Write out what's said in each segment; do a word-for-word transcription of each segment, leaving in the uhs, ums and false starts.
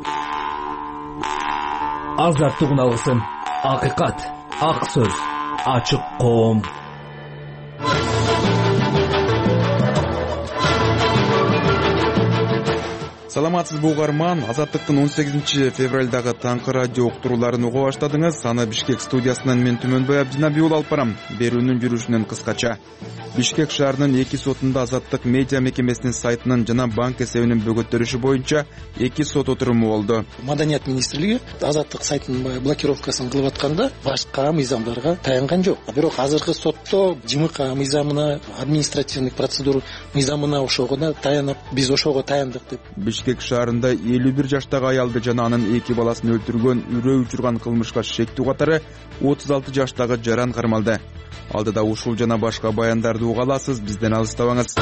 Азаттык алгысын, акыйкат, ак сөз, ачык коом. Саламатсызбы угарман, Азаттыктын он сегизинчи февралдагы таңкы радио уктурууларын уга баштадыңыз. Аны Бишкек студиясынан мен Түмөнбай Абдинабий алып барам. Берүүнүн жүрүшүнөн кыскача. Бишкек шаарынын эки сотунда Азаттык медиа мекемесинин сайтынын жана банк эсебинин бөгөттөрүшү боюнча эки сот отуруму болду. Маданият министрлиги Азаттык сайтынын блокировкасын кылып атканда башка мыйзамдарга таянган жок. Бирок азыркы сотто ЖМК мыйзамына, административдик процедура мыйзамына ошого таянып, биз ошого таяндык деп. Бишкек шаарында элүү бир жаштагы аялды жана анын эки баласын өлтүргөн, үрөө учурган кылмышка шектүү катары отуз алты жаштагы жаран кармалды. Алдыда ушул жана башка баяндарды уга аласыз, бизден алыстабаңыз.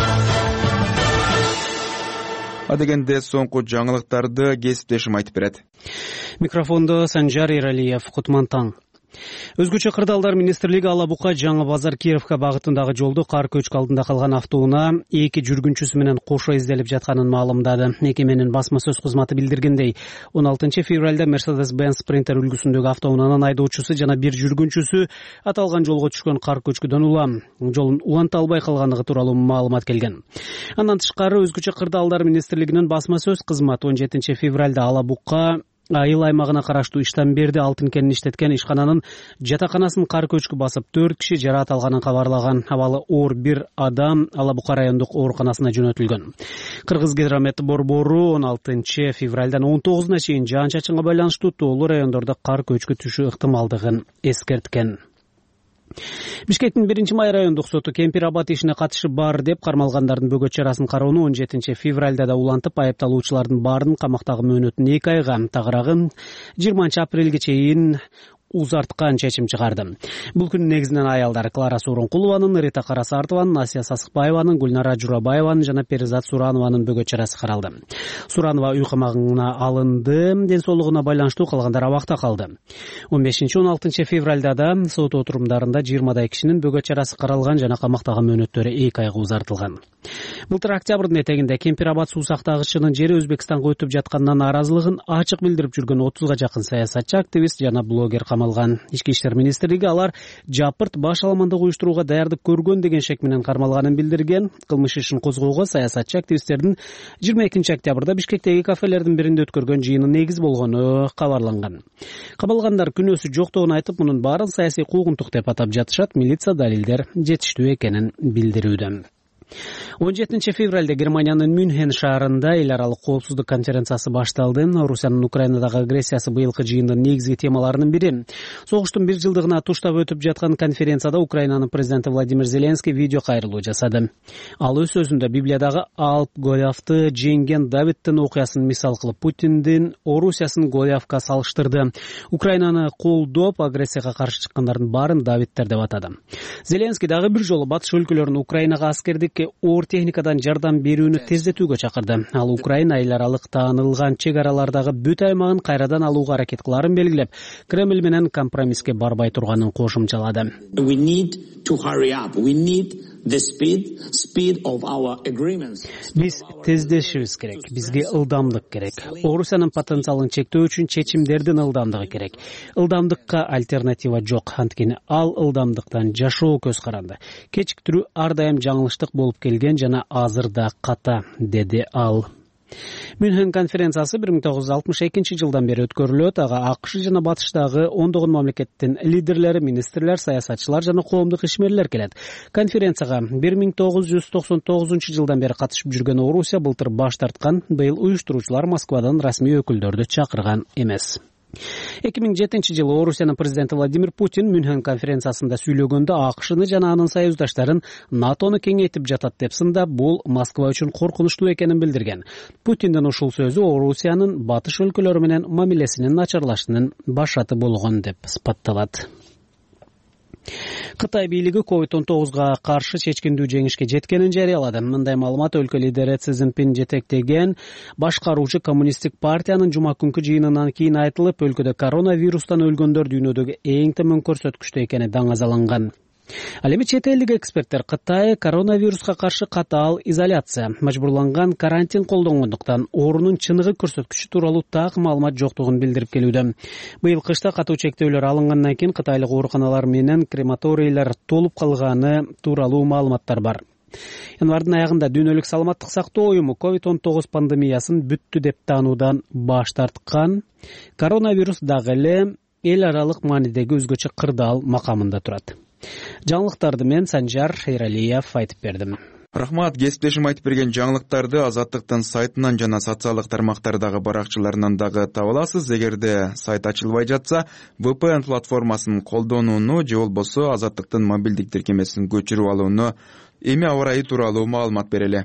Адегенде соңку жаңылыктарды кесиптешим айтып берет. Микрофондо Санжар Иралиев, Кутман таң. Өзгөчө кырдаалдар министрлиги Ала Бука Жаңы Базар Кировка багытындагы жолду кар көчкү алдында калган автоунаа эки жүргүнчүсү менен кошо изделип жатканын маалымдады. Мекеменин басма сөз кызматы билдиргендей, он алтынчы февралда Mercedes-Benz Sprinter үлгүсүндөгү автоунаанын айдоочусу жана бир жүргүнчүсү аталган жолго түшкөн кар көчкүдөн улам жолун уланта албай калгандыгы тууралуу маалымат келген. Андан тышкары өзгөчө кырдаалдар министрлигинин басма сөз кызматы он жетинчи февралда Ала Бука айыл аймагына караштуу Иштанберди алтын кенин иштеткен ишкананын жатаканасын кар көчкү басып төрт киши жараат алганын кабарлаган. Абалы оор бир адам Ала Бука райондук ооруканасына жөнөтүлгөн. Кыргызгидромет борбору он алтынчы февралдан он тогузуна чейин жаан-чачынга байланыштуу тоолуу райондордо кар көчкү түшүү ыктымалдыгын эскерткен. Бишкектин биринчи май райондук соту Кемпир Абад ишине катышы бар деп кармалгандардын бөгөт чарасын кароону он жетинчи февралда да улантып, айыпталуучулардын баарынын камактагы мөөнөтүн эки айга, тагыраагын жыйырманчы апрелге чейин узарткан чечим чыгарды. Бул күнү негизинен аялдар Клара Сооронкулованын, Рита Карасартованын, Асия Сасыкбаеванын, Гүлнара Журабаеванын жана Перизат Суранованын бөгөт чарасы каралды. Суранова үй камагына алынды, ден соолугуна байланыштуу калгандар абакта калды. он бешинчи он алтынчы февралда да сот отурумдарында жыйырмадай кишинин бөгөт чарасы каралган жана камактагы мөөнөттөрү эки айга узартылган. Былтыр октябрдын этегинде Кемпир Абад суу сактагычынын жери Өзбекстанга өтүп жатканынан нааразылыгын ачык билдирип жүргөн отузга жакын саясатчы, активист жана блогер камалган. Ички иштер министрлиги алар жапырт баш аламандык уюштурууга даярдык көргөн деген шек менен кармалганын билдирген. Кылмыш ишин козгоого саясатчы активисттердин жыйырма экинчи октябрда Бишкектеги кафелердин биринде өткөргөн жыйыны негиз болгону кабарланган. Кабылгандар күнөөсү жоктугун айтып, мунун баарын саясий куугунтук деп атап жатышат. Милиция далилдер жетиштүү экенин билдирүүдө. он жетинчи февралда Германиянын Мюнхен шаарында эл аралык коопсуздук конференциясы башталды. Орусиянын Украинадагы агрессиясы быйылкы жыйындын негизги темаларынын бири. Согуштун бир жылдыгына туштап өтүп жаткан конференцияда Украинанын президенти Владимир Зеленский видео кайрылуу жасады. Ал өз сөзүндө Библиядагы Алп Голиафты жеңген Давидтин окуясын мисал кылып, Путиндин Орусиясын Голиафка салыштырды. Украинаны колдоп, агрессияга каршы чыккандардын баарын Давидтер деп атады. Зеленский дагы бир жолу батыш өлкөлөрүнүн Украинага аскердик оор техникадан жардам берүүнү тездетүүгө чакырды. Ал Украина эл аралык таанылган чек аралардагы бүт аймагын кайрадан алууга аракет кыларын белгилеп, Кремль менен компромисске барбай турганын кошумчалады. Биз тездешибиз керек. Бизге ылдамдык керек. Орусиянын потенциалын чектөө үчүн чечимдердин ылдамдыгы керек. Ылдамдыкка альтернатива жок. Анткени ал ылдамдыктан жашоо көз каранды. Кечиктирүү ар дайым жаңылыштык болуп келген жана азыр да ката, деди ал. Мюнхен конференциясы бир миң тогуз жүз алтымыш экинчи жылдан бери өткөрүлөт. Ага АКШ жана батыштагы ондогон мамлекеттин лидерлери, министрлер, саясатчылар жана коомдук ишмерлер келет. Конференцияга бир миң тогуз жүз токсон тогузунчу жылдан бери катышып жүргөн Орусия былтыр баш тарткан. Быйыл уюштуруучулар Москвадан расмий өкүлдөрдү чакырган эмес. эки миң жетинчи жылы Орусиянын президенти Владимир Путин Мюнхен конференциясында сүйлөгөндө АКШны жана анын союздаштарын НАТОну кеңейтип жатат деп сындап, бул Москва үчүн коркунучтуу экенин билдирген. Путиндин ушул сөзү Орусиянын батыш өлкөлөрү менен мамилесинин начарлашынын башаты болгон деп сыпатталат. Кытай бийлиги ковид он тогузга каршы чечкиндүү жеңишке жеткенин жарыялады. Мындай маалымат өлкө лидери Си Цзиньпин жетектеген башкаруучу коммунисттик партиянын жума күнкү жыйынынан кийин айтылып, өлкөдө коронавирустан өлгөндөр дүйнөдөгү эң төмөн көрсөткүчтө экени даңазаланган. Ал эми чет элдик эксперттер Кытай коронавируска каршы катаал изоляция, мажбурланган карантин колдонгондуктан оорунун чыныгы көрсөткүчү тууралуу так маалымат жоктугун билдирип келүүдө. Быйыл кышта катуу чектөөлөр алынгандан кийин кытайлык ооруканалар менен крематорийлер толуп калганы тууралуу маалыматтар бар. Январдын аягында Дүйнөлүк саламаттык сактоо уюму ковид он тогуз пандемиясын бүттү деп таануудан баш тарткан. Коронавирус дагы эле эл аралык маанидеги өзгөчө кырдаал макамында турат. Жаңылыктарды мен Санжар Эралиев айтып бердим. Рахмат, кесиптешим айтып берген жаңылыктарды Азаттыктын сайтынан жана социалдык тармактардагы баракчаларынан дагы таба аласыз. Эгерде сайт ачылбай жатса, ви пи эн платформасын колдонууну же болбосо Азаттыктын мобилдик тиркемесин көчүрүп алууну, эми аба ырайы тууралуу маалымат берели.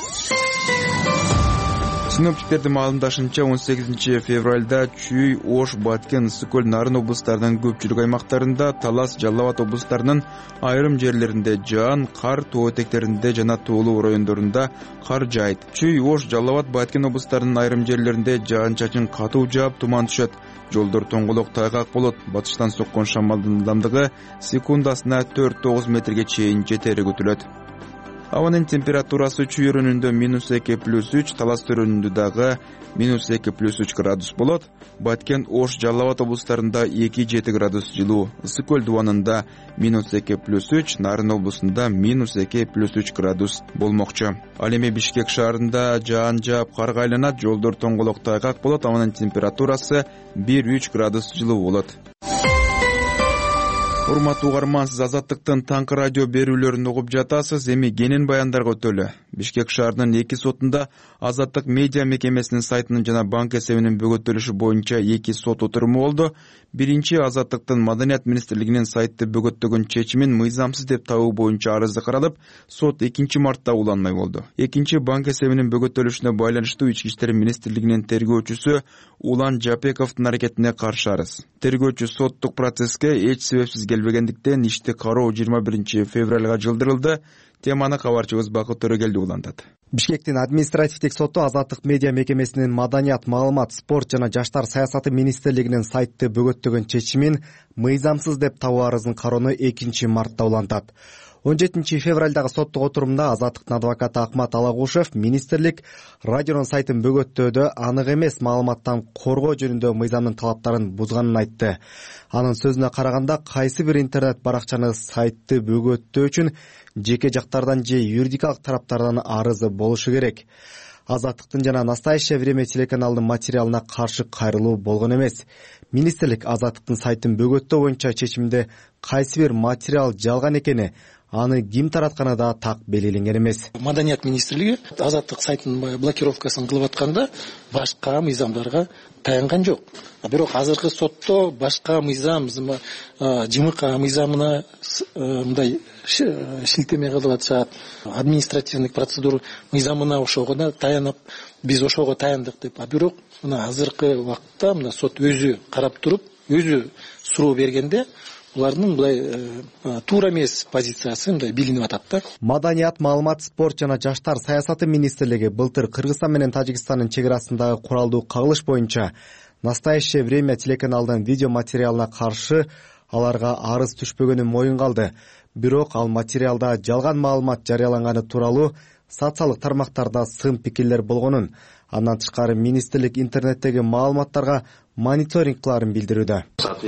Синоптиктердин маалымдашынча он сегизинчи февралда Чүй, Ош, Баткен, Ысык көл, Нарын облустарынын көпчүлүк аймактарында, Талас, Жалал Абад облустарынын айрым жерлеринде жаан, кар, тоо этектеринде жана тоолуу райондорунда кар жаайт. Чүй, Ош, Жалал Абад, Баткен облустарынын айрым жерлеринде жаан-чачын катуу жаап, туман түшөт. Жолдор тоңголок, тайгак болот. Батыштан соккон шамалдын ылдамдыгы секундасына төрт тогуз метрге чейин жетери күтүлөт. Абанын температурасы Чүй өрүнүндө минус эки плюс үч, Талас өрүнүндө дагы минус эки плюс үч градус болот. Баткен, Ош, Жалал Абад облустарында эки жети градус жылуу. Ысык көл дубанында минус эки плюс үч, Нарын облусунда минус эки плюс үч градус болмокчу. Ал эми Бишкек шаарында жаан жаап карга айланат, жолдор тоңголок, тайгак болот. Абанын температурасы бир үч градус жылуу болот. Урматтуу угарман, сиз Азаттыктын таңкы радио берүүлөрүн угуп жатасыз. Эми кенен баяндарга өтөлү. Бишкек шаарынын эки сотунда Азаттык медиа мекемесинин сайтынын жана банк эсебинин бөгөттөлүшү боюнча эки сот отуруму болду. Биринчи, Азаттыктын Маданият министрлигинин сайтты бөгөттөгөн чечимин мыйзамсыз деп табуу боюнча арызы каралып, сот экинчи мартта уланмай болду. Экинчи, банк эсебинин бөгөттөлүшүнө байланыштуу Ички иштер министрлигинин тергөөчүсү Улан Жапековдун аракетине каршы арыз. Тергөөчү соттук процесске эч себепсиз келбегендиктен ишти кароо жыйырма биринчи февралга жылдырылды. Теманы кабарчыбыз Бакыт Төрөгелди улантат. Бишкектин административдик соту Азаттык медиа мекемесинин Маданият, маалымат, спорт жана жаштар саясаты министрлигинин сайтты бөгөттөгөн чечимин мыйзамсыз деп табуу арызын кароону экинчи мартта улантат. он жетинчи февралдагы соттук отурумда Азаттыктын адвокаты Акмат Алагушев министрлик радионун сайтын бөгөттөөдө анык эмес маалыматтан коргоо жөнүндө мыйзамдын талаптарын бузганын айтты. Анын сөзүнө караганда, кайсы бир интернет баракчаны сайтты бөгөттөө үчүн жеке жактардан же юридикалык тараптардан арызы болушу керек. Азаттыктын жана Настоящее время телеканалынын материалына каршы кайрылуу болгон эмес. Министрлик Азаттыктын сайтын бөгөттөө боюнча чечимде кайсы бир материал жалган экени, аны ким таратканы да так белгиленген эмес. Маданият министрлиги Азаттык сайтынын блокировкасын кылып атканда башка мыйзамдарга таянган жок. Бирок азыркы сотто башка мыйзам, ЖМК мыйзамына мындай шилтеме кылып атышат. Административдик процедура мыйзамына ошого таянып, биз ошого таяндык деп. Бирок мына азыркы убакытта мына сот өзү карап туруп, өзү суроо бергенде булардын мындай туура эмес позициясы мындай билинип атат да. Маданият, маалымат, спорт жана жаштар саясаты министрлиги былтыр Кыргызстан менен Тажикстандын чек арасындагы куралдуу кагылыш боюнча Настоящее время телеканалдын видео материалына каршы аларга арыз түшпөгөнүн моюнга алды. Бирок ал материалда жалган маалымат жарыяланганы тууралуу социалдык тармактарда сын пикирлер болгонун, андан тышкары министрлик интернеттеги маалыматтарга мониторинг кыларын билдирүүдө.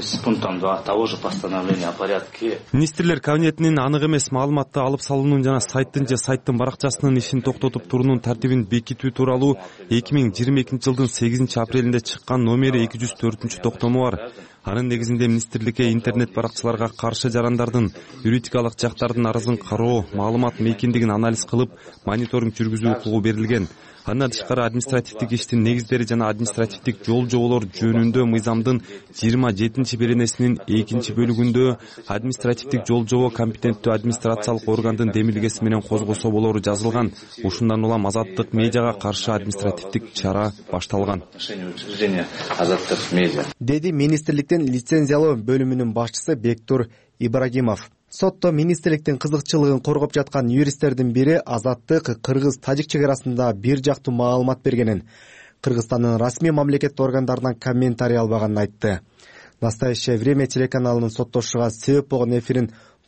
Министрлер кабинетинин анык эмес маалыматты алып салуунун жана сайттын же сайттын баракчасынын ишин токтотуп туруунун тартибин бекитүү тууралуу эки миң жыйырма экинчи жылдын сегизинчи апрелинде чыккан номери эки жүз төртүнчү токтому бар. Анын негизинде министрликке интернет баракчаларга каршы жарандардын юридикалык жактардын арызын кароо, маалымат мейкиндигин анализ кылып, мониторинг жүргүзүү укугу берилген. Андан тышкары административдик иштин негиздери жана административдик жол жоболор жөнүндө мыйзамдын жыйырма жетинчи беренесинин экинчи бөлүгүндө административдик жол жобо компетенттүү администрациялык органдын демилгеси менен козгосо болору жазылган. Ушундан улам Азаттык медиага каршы административдик чара башталган, деди министрликтин лицензиялоо бөлүмүнүн башчысы Бектур Ибрагимов. Сотто министрликтин кызыкчылыгын коргоп жаткан юристтердин бири Азаттык Кыргыз-Тажик чек арасында бир жактуу маалымат бергенин, Кыргызстандын расмий мамлекеттик органдарынан комментарий албаганын айтты. Настоящее время телеканалынын соттошуга себеп болгон эфирин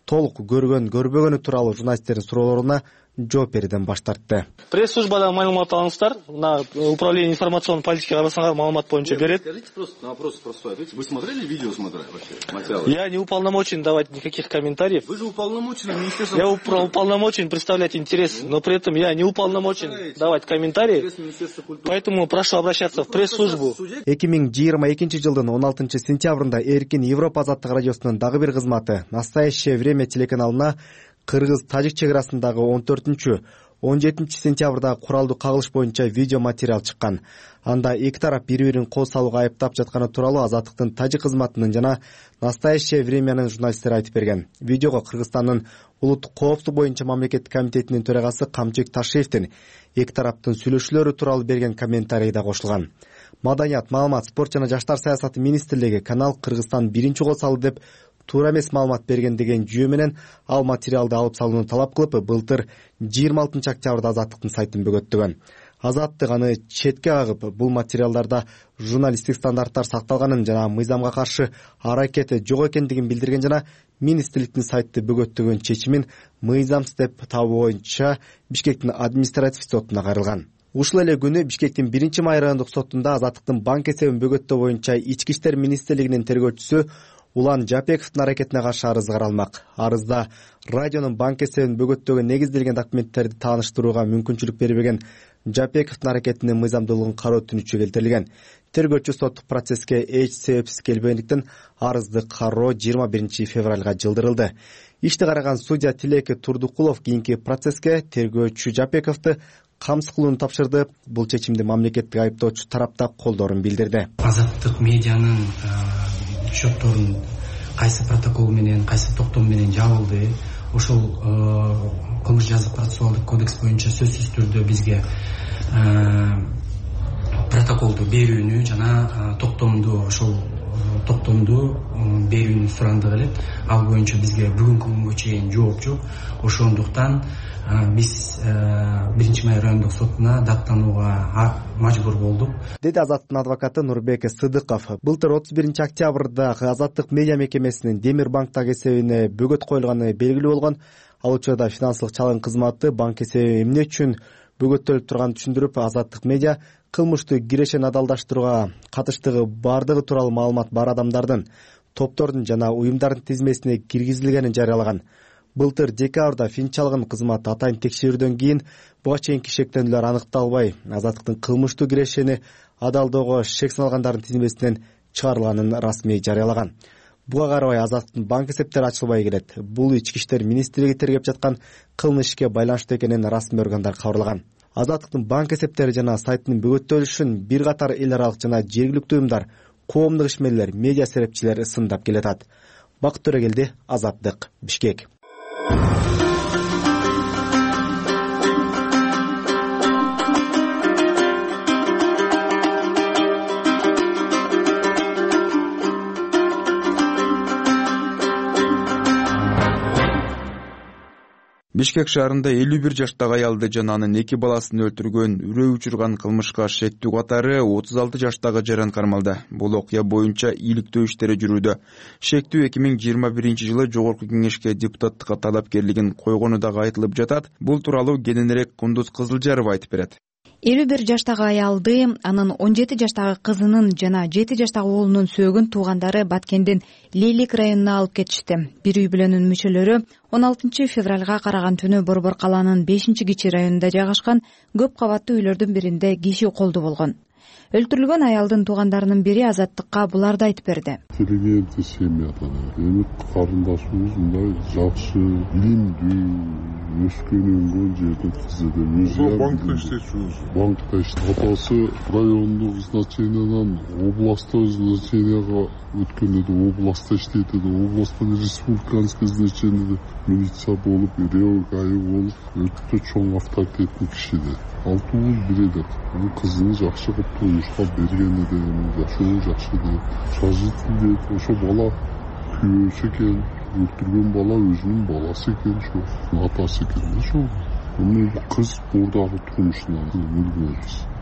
толук көргөн көрбөгөнү тууралуу журналисттердин суроолоруна жооп берүүдөн баш тартты. Пресс службадан маалымат алыңыздар. Мына управление информационной политики арасында маалымат боюнча берет. Скажите просто на вопрос простой ответьте. Вы смотрели видео, смотрели вообще материалы? Я не уполномочен давать никаких комментариев. Вы же уполномочены министерством. Я уполномочен представлять интерес, но при этом я не уполномочен давать комментарии. Поэтому прошу обращаться в пресс-службу. эки миң жыйырма экинчи жылдын он алтынчы сентябрында Эркин Европа азаттык радиосунун дагы бир кызматы «Настоящее время» телеканалына кыргыз-тажик чек арасындагы он төртүнчү он жетинчи сентябрда куралдуу кагылыш боюнча видео материал чыккан. Анда эки тарап бири-бирин кол салууга айыптап жатканы тууралуу Азаттыктын тажик кызматынын жана «Настоящее времянын» журналисттери айтып берген. Видеого Кыргызстандын улуттук коопсуздук боюнча мамлекеттик комитетинин төрагасы Камчек Ташиевдин эки тараптын сүйлөшүүлөрү тууралуу берген комментарий да кошулган. Маданият, маалымат, спорт жана жаштар саясаты министрлиги канал Кыргызстан биринчи кол салды деп туура эмес маалымат берген деген жүйө менен ал материалды алып салууну талап кылып, былтыр жыйырма алтынчы октябрда Азаттыктын сайтын бөгөттөгөн. Азаттык аны четке кагып, бул материалдарда журналисттик стандарттар сакталганын жана мыйзамга каршы аракети жок экендигин билдирген жана министрликтин сайтты бөгөттөгөн чечимин мыйзамсыз деп табуу боюнча Бишкектин административ сотуна кайрылган. Ушул эле күнү Бишкектин биринчи май райондук сотунда Азаттыктын банк эсебин бөгөттөө боюнча Ички иштер министрлигинин тергөөчүсү Улан Жапековдун аракетине каршы арыз каралмак. Арызда радионун банк эсебин бөгөттөөгө негизделген документтерди тааныштырууга мүмкүнчүлүк бербеген Жапековдун аракетинин мыйзамдуулугун кароо түнүчү келтирилген. Тергөөчү соттук процесске эч себепсиз келбегендиктен арызды кароо жыйырма биринчи февралга жылдырылды. Ишти караган судья Тилеки Турдукулов кийинки процесске тергөөчү Жапековду камсыз кылууну тапшырды. Бул чечимди мамлекеттик айыптоочу тарапта колдоорун билдирди. Азаттык медианын счетторун кайсы протокол менен, кайсы токтом менен жабылды. Ошол кылмыш жазык процессуалдык кодекс боюнча сөзсүз түрдө бизге протоколду берүүнү жана токтомду ошол токтомду берүүнү суранды келет. Ал боюнча бизге бүгүнкү күнгө чейин жооп жок. Ошондуктан биз биринчи май райондук сотуна даттанууга мажбур болдук, деди Азаттыктын адвокаты Нурбек Сыдыков. Былтыр отуз биринчи октябрда Азаттык медиа мекемесинин Демир банктагы эсебине бөгөт коюлганы белгилүү болгон. Ал учурда финансылык чалым кызматы банк эсеби эмне үчүн бөгөттөлүп турганын түшүндүрүп, Азаттык медиа кылмыштуу кирешени адалдаштырууга катыштыгы бардыгы тууралуу маалымат бар адамдардын, топтордун жана уюмдардын тизмесине киргизилгенин жарыялаган. Былтыр декабрда финчалгын кызматы атайын текшерүүдөн кийин буга чейинки шектөөнүүлөр аныкталбай, Азаттыктын кылмыштуу кирешени адалдоого шек салгандардын тизмесинен чыгарылганын расмий жарыялаган. Буга карабай Азаттыктын банк эсептери ачылбай келет. Бул Ички иштер министрлиги тергеп жаткан кылмыш ишке байланыштуу экенин расмий органдар кабарлаган. Азаттыктын банк эсептери жана сайтынын бөгөттөлүшүн бир катар эл аралык жана жергиликтүү уюмдар, коомдук ишмерлер, медиа серепчилер сындап келатат. Бакыт Төрөгелди, Азаттык, Бишкек. Бишкек шаарында элүү бир жаштагы аялды жана анын эки баласын өлтүргөн, үрөө учурган кылмышка шектүү катары отуз алты жаштагы жаран кармалды. Бул окуя боюнча иликтөө иштери жүрүүдө. Шектүү эки миң жыйырма биринчи жылы Жогорку Кеңешке депутаттыкка талапкерлигин койгону дагы айтылып жатат. Бул тууралуу кененирээк Кундуз Кызылжарова айтып берет. элүү бир жаштагы аялды, анын он жети жаштагы кызынын жана жети жаштагы уулунун сөөгүн туугандары Баткендин Лейлик районуна алып кетишти. Бир үй бүлөнүн мүчөлөрү он алтынчы февралга караган түнү Борбор калаанын бешинчи кичи районунда жайгашкан көп кабаттуу үйлөрдүн биринде киши колду болгон. Өлтүрүлгөн аялдын туугандарынын бири Азаттыкка буларды айтып берди. Интеллигентный семьядан эми карындашыбыз мындай жакшы, илимдүү, өскөн өнгөн жердин кызы деп өзү банкта иштечүбүз. Банкта иштеп, атасы райондук значениядан областтык значенияга өткөн эди, областта иштейт эди, областтын республиканский значениеде милиция болуп, ревгайы болуп, өтө чоң авторитеттүү киши эди. Алтуыз биреди. Кызын жакшы кылып турмушка берген эди, жашоо жакшы эди. Сожитель дейт, ошо бала күйөөсү экен, өлтүргөн бала өзүнүн баласы экен, ошо атасы экен, ошо. Эми кыз бурдагы турмушунан өлгөнбүз.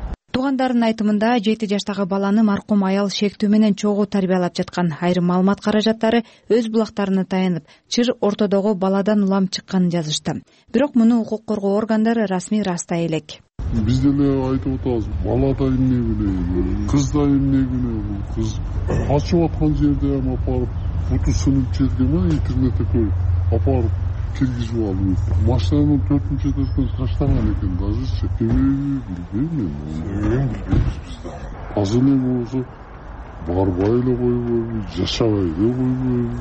Туугандардын айтымында жети жаштагы баланы маркум аял шектүү менен чогуу тарбиялап жаткан. Айрым маалымат каражаттары өз булактарына таянып, чыр ортодогу баладан улам чыкканын жазышты. Бирок муну укук коргоо органдары расмий ырастай элек. Биз деле айтып атабыз, бала да эмне, кыз да эмне, кыз качып аткан жерде эми апарып буту сынып жерге интернетте көрүп апарып киргизип алып, машинанын төртүнчү этажынан таштаган экен, дажычы. Билбейм мен. Азыр эле болсо барбай эле койбойбу, жашабай эле койбойбу.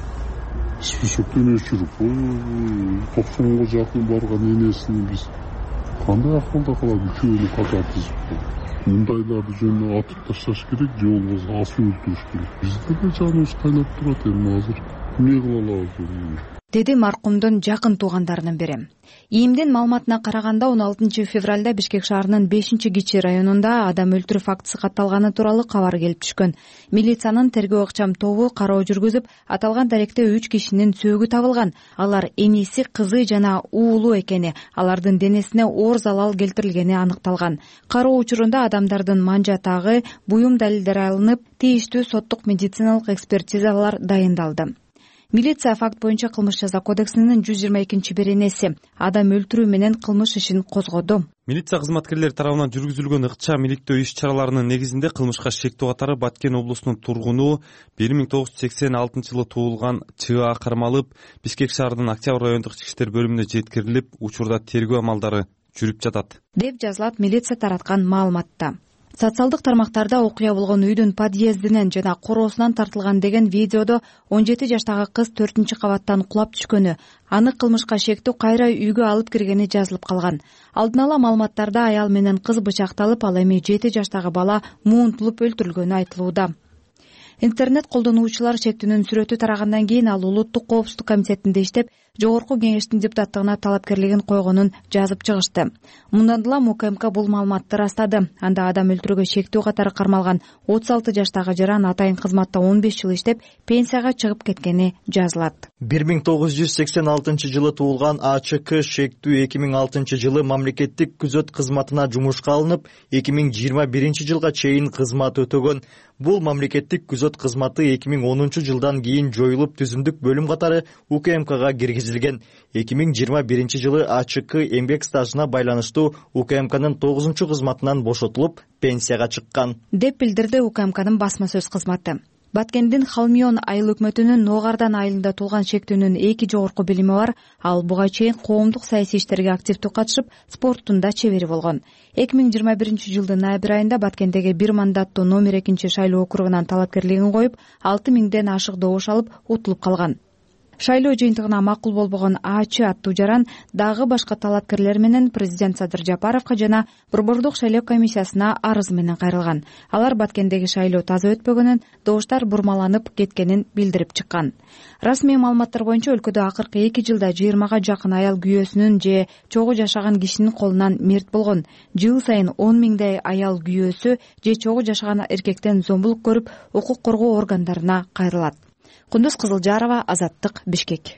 Списоктон өчүрүп койбойбу. токсонго жакын барган энесин биз кандай акылда калат, үчөөнү ката тизип. Мындайларды жөнүнө атып ташташ керек, же болбосо асып өлтүрүш керек. Бизде да жаныбыз кайнап турат эми азыр. Эмне кыла алабыз? Деди маркумдун жакын туугандарынын бири. ИИМдин маалыматына караганда он алтынчы февралда Бишкек шаарынын бешинчи кичи районунда адам өлтүрүү фактысы катталганы тууралуу кабар келип түшкөн. Милициянын тергөө ыкчам тобу кароо жүргүзүп, аталган даректе үч кишинин сөөгү табылган. Алар эниси, кызы жана уулу экени, алардын денесине оор залал келтирилгени аныкталган. Кароо учурунда адамдардын манжа тагы, буюм далилдери алынып, тийиштүү соттук медициналык экспертизалар дайындалды. Милиция факт боюнча кылмыш жаза кодексинин жүз жыйырма экинчи беренеси адам өлтүрүү менен кылмыш ишин козгоду. Милиция кызматкерлери тарабынан жүргүзүлгөн ыкчам иликтөө иш-чараларынын негизинде кылмышка шектүү катары Баткен облусунун тургуну бир миң тогуз жүз сексен алтынчы жылы туулган ЧА кармалып, Бишкек шаарынын Октябрь райондук ички иштер бөлүмүнө жеткирилип, учурда тергөө амалдары жүрүп жатат, деп жазылат милиция тараткан маалыматта. Социалдык тармактарда окуя болгон үйдүн подъездинен жана короосунан тартылган деген видеодо он жети жаштагы кыз төртүнчү кабаттан кулап түшкөнү, аны кылмышка шектүү кайра үйгө алып киргени жазылып калган. Алдын ала маалыматтарда аял менен кыз бычакталып, ал эми жети жаштагы бала муунтулуп өлтүрүлгөнү айтылууда. Интернет колдонуучулар шектүүнүн сүрөтү тарагандан кийин ал Улуттук коопсуздук комитетинде иштеп, Жогорку кеңештин депутаттыгына талапкерлигин койгонун жазып чыгышты. Мындан улам УКМК бул маалыматты ырастады. Анда адам өлтүрүүгө шектүү катары кармалган отуз алты жаштагы жаран атайын кызматта он беш жыл иштеп, пенсияга чыгып кеткени жазылат. бир миң тогуз жүз сексен алтынчы жылы туулган АЧК шектүү эки миң алтынчы жылы мамлекеттик күзөт кызматына жумушка алынып, эки миң жыйырма биринчи жылга чейин кызмат өтөгөн. Бул мамлекеттик күзөт кызматы эки миң онунчу жылдан кийин жоюлуп, түзүмдүк бөлүм катары УКМКга киргизилген. эки миң жыйырма биринчи жылы АЧК эмгек стажына байланыштуу УКМКнын тогузунчу кызматынан бошотулуп, пенсияга чыккан, деп билдирди УКМКнын басма сөз кызматы. Баткендин Халмион айыл өкмөтүнүн Ногардан айылында туулган шектүүнүн эки жогорку билими бар. Ал буга чейин коомдук саясий иштерге активдүү катышып, спорттун да чебери болгон. эки миң жыйырма биринчи жылдын ноябрь айында Баткендеги бир мандаттуу номер экинчи шайлоо округунан талапкерлигин коюп, алты миңден ашык добуш алып, утулуп калган. Шайлоо жыйынтыгына макул болбогон АЧ аттуу жаран дагы башка талапкерлер менен президент Садыр Жапаровго жана Борбордук шайлоо комиссиясына арыз менен кайрылган. Алар Баткендеги шайлоо таза өтпөгөнүн, добуштар бурмаланып кеткенин билдирип чыккан. Расмий маалыматтар боюнча өлкөдө акыркы эки жылда жыйырмага жакын аял күйөөсүнүн же чогуу жашаган кишинин колунан мерт болгон. Жыл сайын он миңдей аял күйөөсү же чогуу жашаган эркектен зомбулук көрүп, укук коргоо органдарына кайрылат. Кундуз Кызылжарова, Азаттык, Бишкек.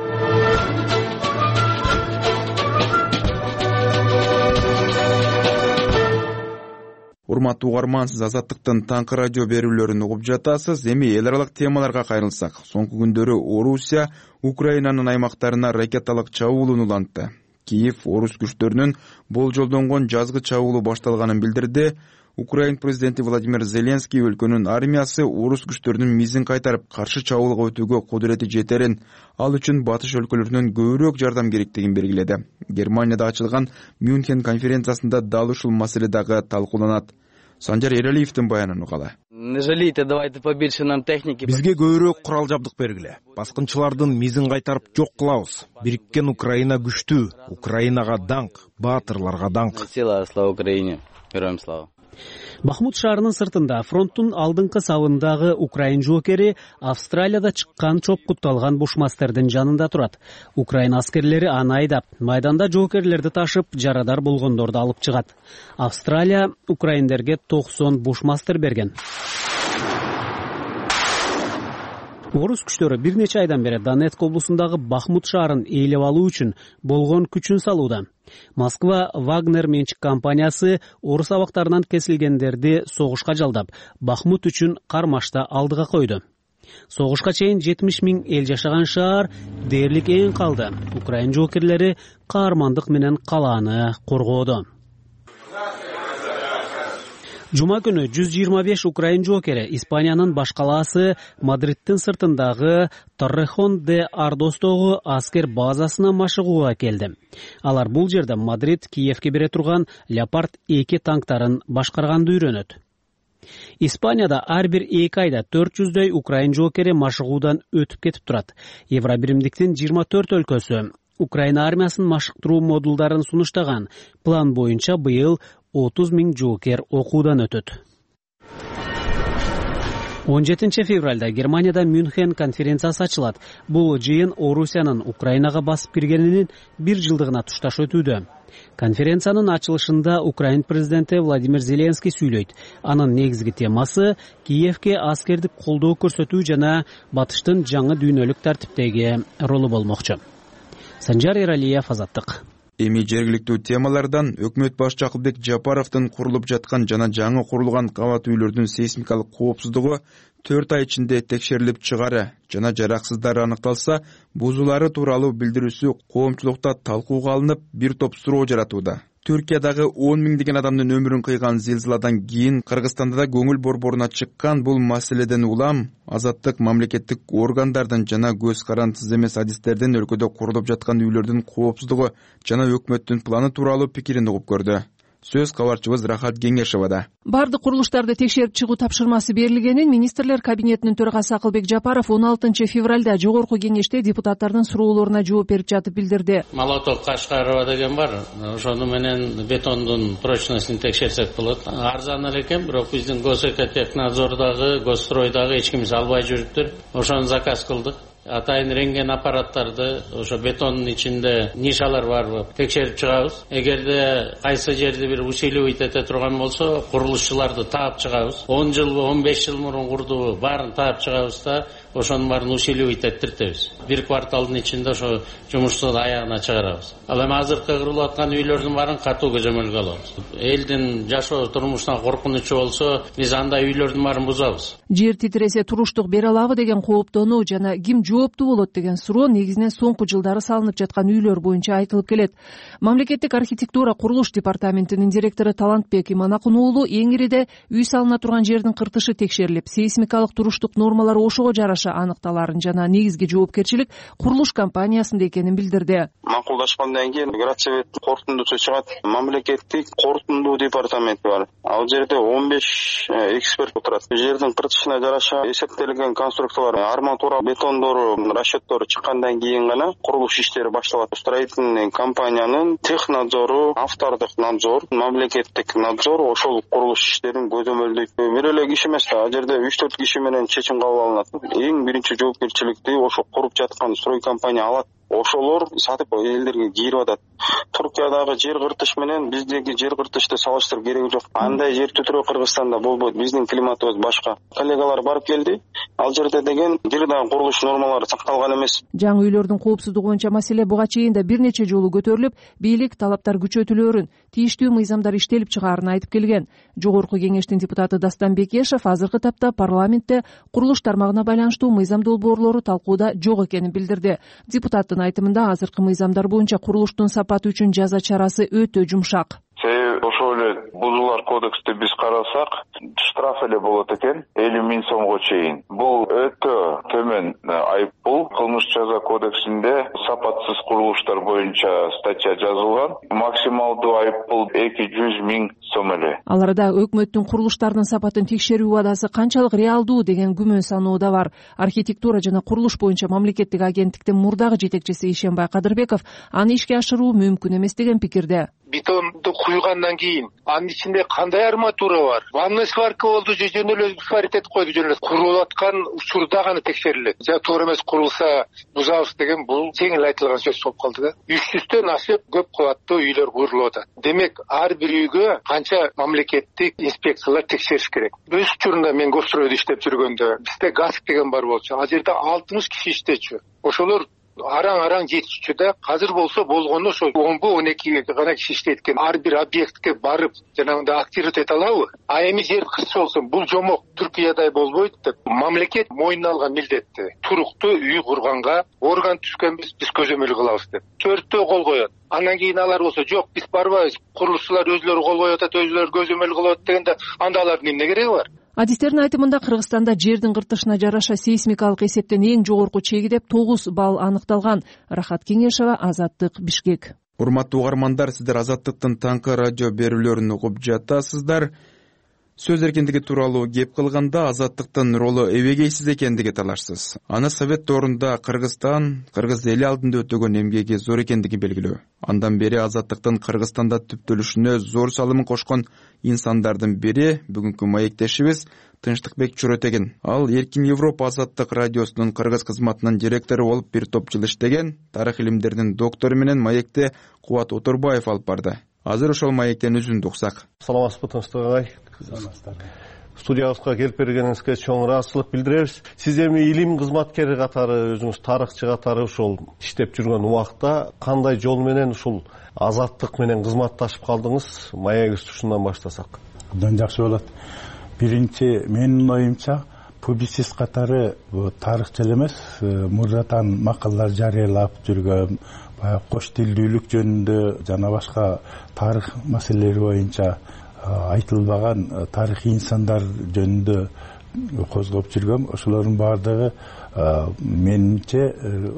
Урматтуу угарман, сиз Азаттыктын таңкы радио берүүлөрүн угуп жатасыз. Эми эл аралык темаларга кайрылсак, соңку күндөрү Орусия Украинанын аймактарына ракеталык чабуулун улантты. Киев орус күчтөрүнүн болжолдонгон жазгы чабуулу башталганын билдирди. Украин президенти Владимир Зеленский өлкөнүн армиясы орус күчтөрүнүн мизин кайтарып, каршы чабуулга өтүүгө кудурети жетерин, ал үчүн батыш өлкөлөрүнөн көбүрөөк жардам керектигин белгиледи. Германияда ачылган Мюнхен конференциясында дал ушул маселе дагы талкууланат. Санжар Эралиевдин баянын угалы. Не жалейте, давайте побольше нам техники. Бизге көбүрөөк курал жабдык бергиле. Баскынчылардын мизин кайтарып жок кылабыз. Бириккен Украина күчтүү. Украинага даңк, баатырларга даңк. Слава Украине. Героям слава. Бахмут шаарынын сыртында фронттун алдыңкы сабындагы украин жоокери Австралияда чыккан чопкутталган бушмастердин жанында турат. Украин аскерлери аны айдап, майданда жоокерлерди ташып, жарадар болгондорду алып чыгат. Австралия украиндерге токсон бушмастер берген. Орус күчтөрү бир нече айдан бери Донецк облусундагы Бахмут шаарын ээлеп алуу үчүн болгон күчүн салууда. Москва Вагнер менчик компаниясы орус абактарынан кесилгендерди согушка жалдап, Бахмут үчүн кармашта алдыга койду. Согушка чейин жетимиш миң эл жашаган шаар дээрлик эң калды. Украин жоокерлери каармандык менен калааны коргоодо. Жума күнү жүз жыйырма беш украин жоокери Испаниянын баш калаасы Мадридтин сыртындагы Торрехон де Ардостогу аскер базасына машыгууга келди. Алар бул жерде Мадрид Киевке бере турган Леопард эки танктарын башкарганды үйрөнөт. Испанияда ар бир эки айда төрт жүздөй украин жоокери машыгуудан өтүп кетип турат. Евробиримдиктин жыйырма төрт өлкөсү Украина армиясын машыктыруу модулдарын сунуштаган. План боюнча быйыл отуз миң жоокер окуудан өтөт. он жетинчи февралда Германияда Мюнхен конференциясы ачылат. Бул жыйын Орусиянын Украинага басып киргенинин бир жылдыгына тушташ өтүүдө. Конференциянын ачылышында Украин президенти Владимир Зеленский сүйлөйт. Анын негизги темасы Киевке аскердик колдоо көрсөтүү жана батыштын жаңы дүйнөлүк тартиптеги ролу болмокчу. Санжар Эралиев, Азаттык. Эми жергиликтүү темалардан өкмөт баш Жакылбек Жапаровдун курулуп жаткан жана жаңы курулган кабат үйлөрдүн сейсмикалык коопсуздугу төрт ай ичинде текшерилип чыгары жана жараксыздары аныкталса, бузуулары тууралуу билдирүүсү коомчулукта талкууга алынып, бир топ суроо жаратууда. Түркиядагы он миңдеген адамдын өмүрүн кыйган зилзаладан кийин Кыргызстанда да көңүл борборуна чыккан бул маселеден улам азаттык мамлекеттик органдардын жана көз карандысыз эмес адистердин өлкөдө курулуп жаткан үйлөрдүн коопсуздугу жана өкмөттүн планы тууралуу пикирин угуп көрдү. Сөз кабарчыбыз Рахат Кеңешевада. Бардык курулуштарды текшерип чыгуу тапшырмасы берилгенин министрлер кабинетинин төрагасы Акылбек Жапаров он алтынчы февралда жогорку кеңеште депутаттардын суроолоруна жооп берип жатып билдирди. Молоток Кашкарова деген бар. Ошону менен бетондун прочностун текшерсек болот. Арзан эле экен, бирок биздин Госэкотехнадзордагы, Госстройдагы эч ким албай жүрүптүр. Ошону заказ кылдык. Атайын рентген аппараттарды ошо бетондун ичинде нишалар барбы текшерип чыгабыз. Эгерде кайсы жерде бир усиливать эте турган болсо, курулушчуларды таап чыгабыз. он жыл, он беш жыл мурун курдубу баарын таап чыгабыз да ошонун баарын усиливать эттиртебиз. Бир кварталдын ичинде ошо жумушту аягына чыгарабыз. Ал эми азыркы кырылып аткан үйлөрдүн баарын катуу көзөмөлгө алабыз. Элдин жашоо турмушуна коркунучу болсо, биз андай үйлөрдүн баарын бузабыз. Жер титиресе туруштук бере алабы деген кооптонуу жана ким жооптуу болот деген суроо негизинен соңку жылдары салынып жаткан үйлөр боюнча айтылып келет. Мамлекеттик архитектура курулуш департаментинин директору Талантбек Иманакун уулу эңириде үй салына турган жердин кыртышы текшерилип, сейсмикалык туруштук нормалары ошого жараша аныкталарын жана негизги жоопкерчилик курулуш компаниясында экенин билдирди. Макулдашкандан кийин городсовет корутундусу чыгат, мамлекеттик корутундуу департамент бар. Ал жерде он беш эксперт отурат. Жердин кыртышына жараша эсептелген конструкциялар, арматура, бетондору, расчеттору чыккандан кийин гана курулуш иштери башталат. Строительный компаниянын технадзору, автордук надзор, мамлекеттик надзор ошол курулуш иштерин көзөмөлдөйт. Бир эле киши эмес, ал жерде үч төрт киши менен чечим кабыл алынат. Эң биринчи жоопкерчиликти ошо куруп жаткан строй компания алат. Ошолор сатып элдерге кирип атат. Түркиядагы жер кыртыш менен биздеги жер кыртышты салыштырып кереги жок. Андай жер түтүрөө Кыргызстанда болбойт. Биздин климатыбыз башка. Коллегалар барып келди. Ал жерде деген бир да курулуш нормалары сакталган эмес. Жаңы үйлөрдүн коопсуздугу боюнча маселе буга чейин да бир нече жолу көтөрүлүп, бийлик талаптар күчөтүлөөрүн, тийиштүү мыйзамдар иштелип чыгаарын айтып келген. Жогорку кеңештин депутаты Дастан Бекешев азыркы тапта парламентте курулуш тармагына байланыштуу мыйзам долбоорлору талкууда жок экенин билдирди. Депутаттын айтымында азыркы мыйзамдар боюнча курулуштун сапаты үчүн жаза чарасы өтө жумшак. Себеби ошол эле бузуулар кодексти биз карасак, штраф эле болот экен элүү миң сомго чейин. Бул өтө төмөн айыппул. Кылмыш жаза кодексинде сапатсыз курулуштар боюнча статья жазылган. Максималдуу айыппул эки жүз миң сом эле. Ал арада өкмөттүн курулуштардын сапатын текшерүү убадасы канчалык реалдуу деген күмөн саноо да бар. Архитектура жана курулуш боюнча мамлекеттик агенттиктин мурдагы жетекчиси Ишенбай Кадырбеков аны ишке ашыруу мүмкүн эмес деген пикирде. бетонду куйгандан кийин анын ичинде кандай арматура бар, ванный сварка болду же жөн эле сварить этип койду, жөн эле курулуп аткан учурда гана текшерилет. Же туура эмес курулса бузабыз деген бул жеңил айтылган сөз болуп калды да. үч жүздөн ашык көп кабаттуу үйлөр курулуп атат. Демек ар бир үйгө канча мамлекеттик инспекциялар текшериш керек. Өз учурунда мен Госстройдо иштеп жүргөндө бизде ГАСК деген бар болчу. Ал жерде алтымыш киши иштечү. Ошолор араң-араң жетишчү да. Азыр болсо болгону ошо он он эки гана киши иштейт экен. Ар бир объектке барып жанагындай актировать эте алабы? А эми жер кыска болсун, бул жомок Түркиядай болбойт деп мамлекет мойнуна алган милдетти. Туруктуу үй курганга орган түшкөнбүз, биз көзөмөл кылабыз деп. Төрттөө кол коет. Андан кийин алар болсо жок, биз барбайбыз. Курулушчулар өзүлөрү кол коюп атат, өзүлөрү көзөмөл кылып атат дегенде анда алардын эмне кереги бар? Адистердин айтымында Кыргызстанда жердин кыртышына жараша сейсмикалык эсептен эң жогорку чеги деп тогуз балл аныкталган. Рахат Кеңешева, Азаттык, Бишкек. Урматтуу угармандар, сиздер Азаттыктын таңкы радио берүүлөрүн угуп жатасыздар. Сөз эркиндиги тууралуу кеп кылганда Азаттыктын ролу эбегейсиз экендиги талашсыз. Аны Совет доорунда Кыргызстан, кыргыз эли алдында өтөгөн эмгеги зор экендиги белгилүү. Андан бери Азаттыктын Кыргызстанда түптөлүшүнө зор салымын кошкон инсандардын бири бүгүнкү маектешибиз Тынчтыкбек Чөрөтегин. Ал Эркин Европа Азаттык радиосунун кыргыз кызматынын директору болуп бир топ жыл иштеген, тарых илимдеринин доктору менен маекте Кубат Оторбаев алып барды. Азыр ошол маектен үзүндү уксак. Саламатсызбы, Тынчтык агай? Студиябызга келип бергениңизге чоң ыраазычылык билдиребиз. Сиз эми илим кызматкери катары, өзүңүз тарыхчы катары ушул иштеп жүргөн убакта кандай жол менен ушул Азаттык менен кызматташып калдыңыз? Маегибиз ушундан баштасак. Абдан жакшы болот. Биринчи менин оюмча публицист катары тарыхчы эле эмес, мурдатан макалалар жарыялап жүргөн, баягы кош тилдүүлүк жөнүндө жана башка тарых маселелери боюнча айтылбаган тарыхый инсандар жөнүндө козгоп жүргөм. Ошолордун баардыгы менимче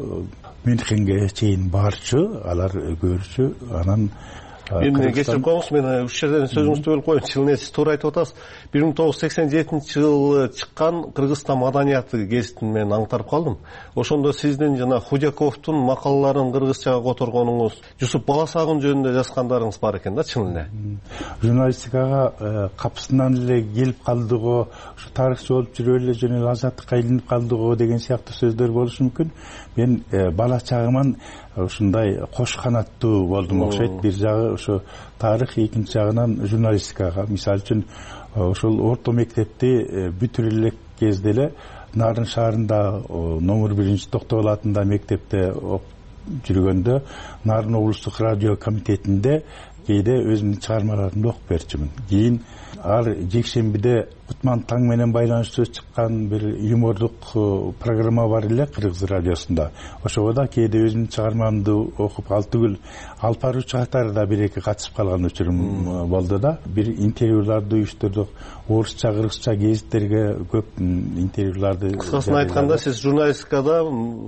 Мюнхенге чейин барчу, алар көрчү. Анан Эми кечирип коюңуз, мен үч жерден сөзүңүздү бөлүп коеюн. Чынын сиз туура айтып атасыз. бир миң тогуз жүз сексен жетинчи жылы чыккан Кыргызстан маданияты гезитин мен аңтарып калдым. Ошондо сиздин жана Худяковдун макалаларын кыргызчага которгонуңуз, Жусуп Баласагын жөнүндө жазгандарыңыз бар экен да, чын эле. Журналистикага капысынан эле келип калдыго, ушу тарыхчы болуп жүрүп эле жөн эле азаттыкка илинип калдыго деген сыяктуу сөздөр болушу мүмкүн. Мен бала чагыман ушундай кош канаттуу болдум окшойт. Бир жагы ошо тарых, экинчи жагынан журналистикага. Мисалы үчүн ошол орто мектепти бүтүрүп элек кезде эле Нарын шаарында номер биринчи Токтогул атында мектепте окуп жүргөндө Нарын облустук радио комитетинде кээде өзүмдүн чыгармаларымды окуп берчүмүн. Кийин ар жекшембиде Кутман таң менен байланыштуу чыккан бир юмордук программа бар эле Кыргыз радиосунда. Ошого да кээде өзүмдүн чыгармамды окуп, ал түгүл алып баруучу катары да бир эки катышып калган учурум болду да. Бир интервьюларды уюштурдук. Орусча, кыргызча гезиттерге көп интервьюларды. Кыскасын айтканда, сиз журналистикада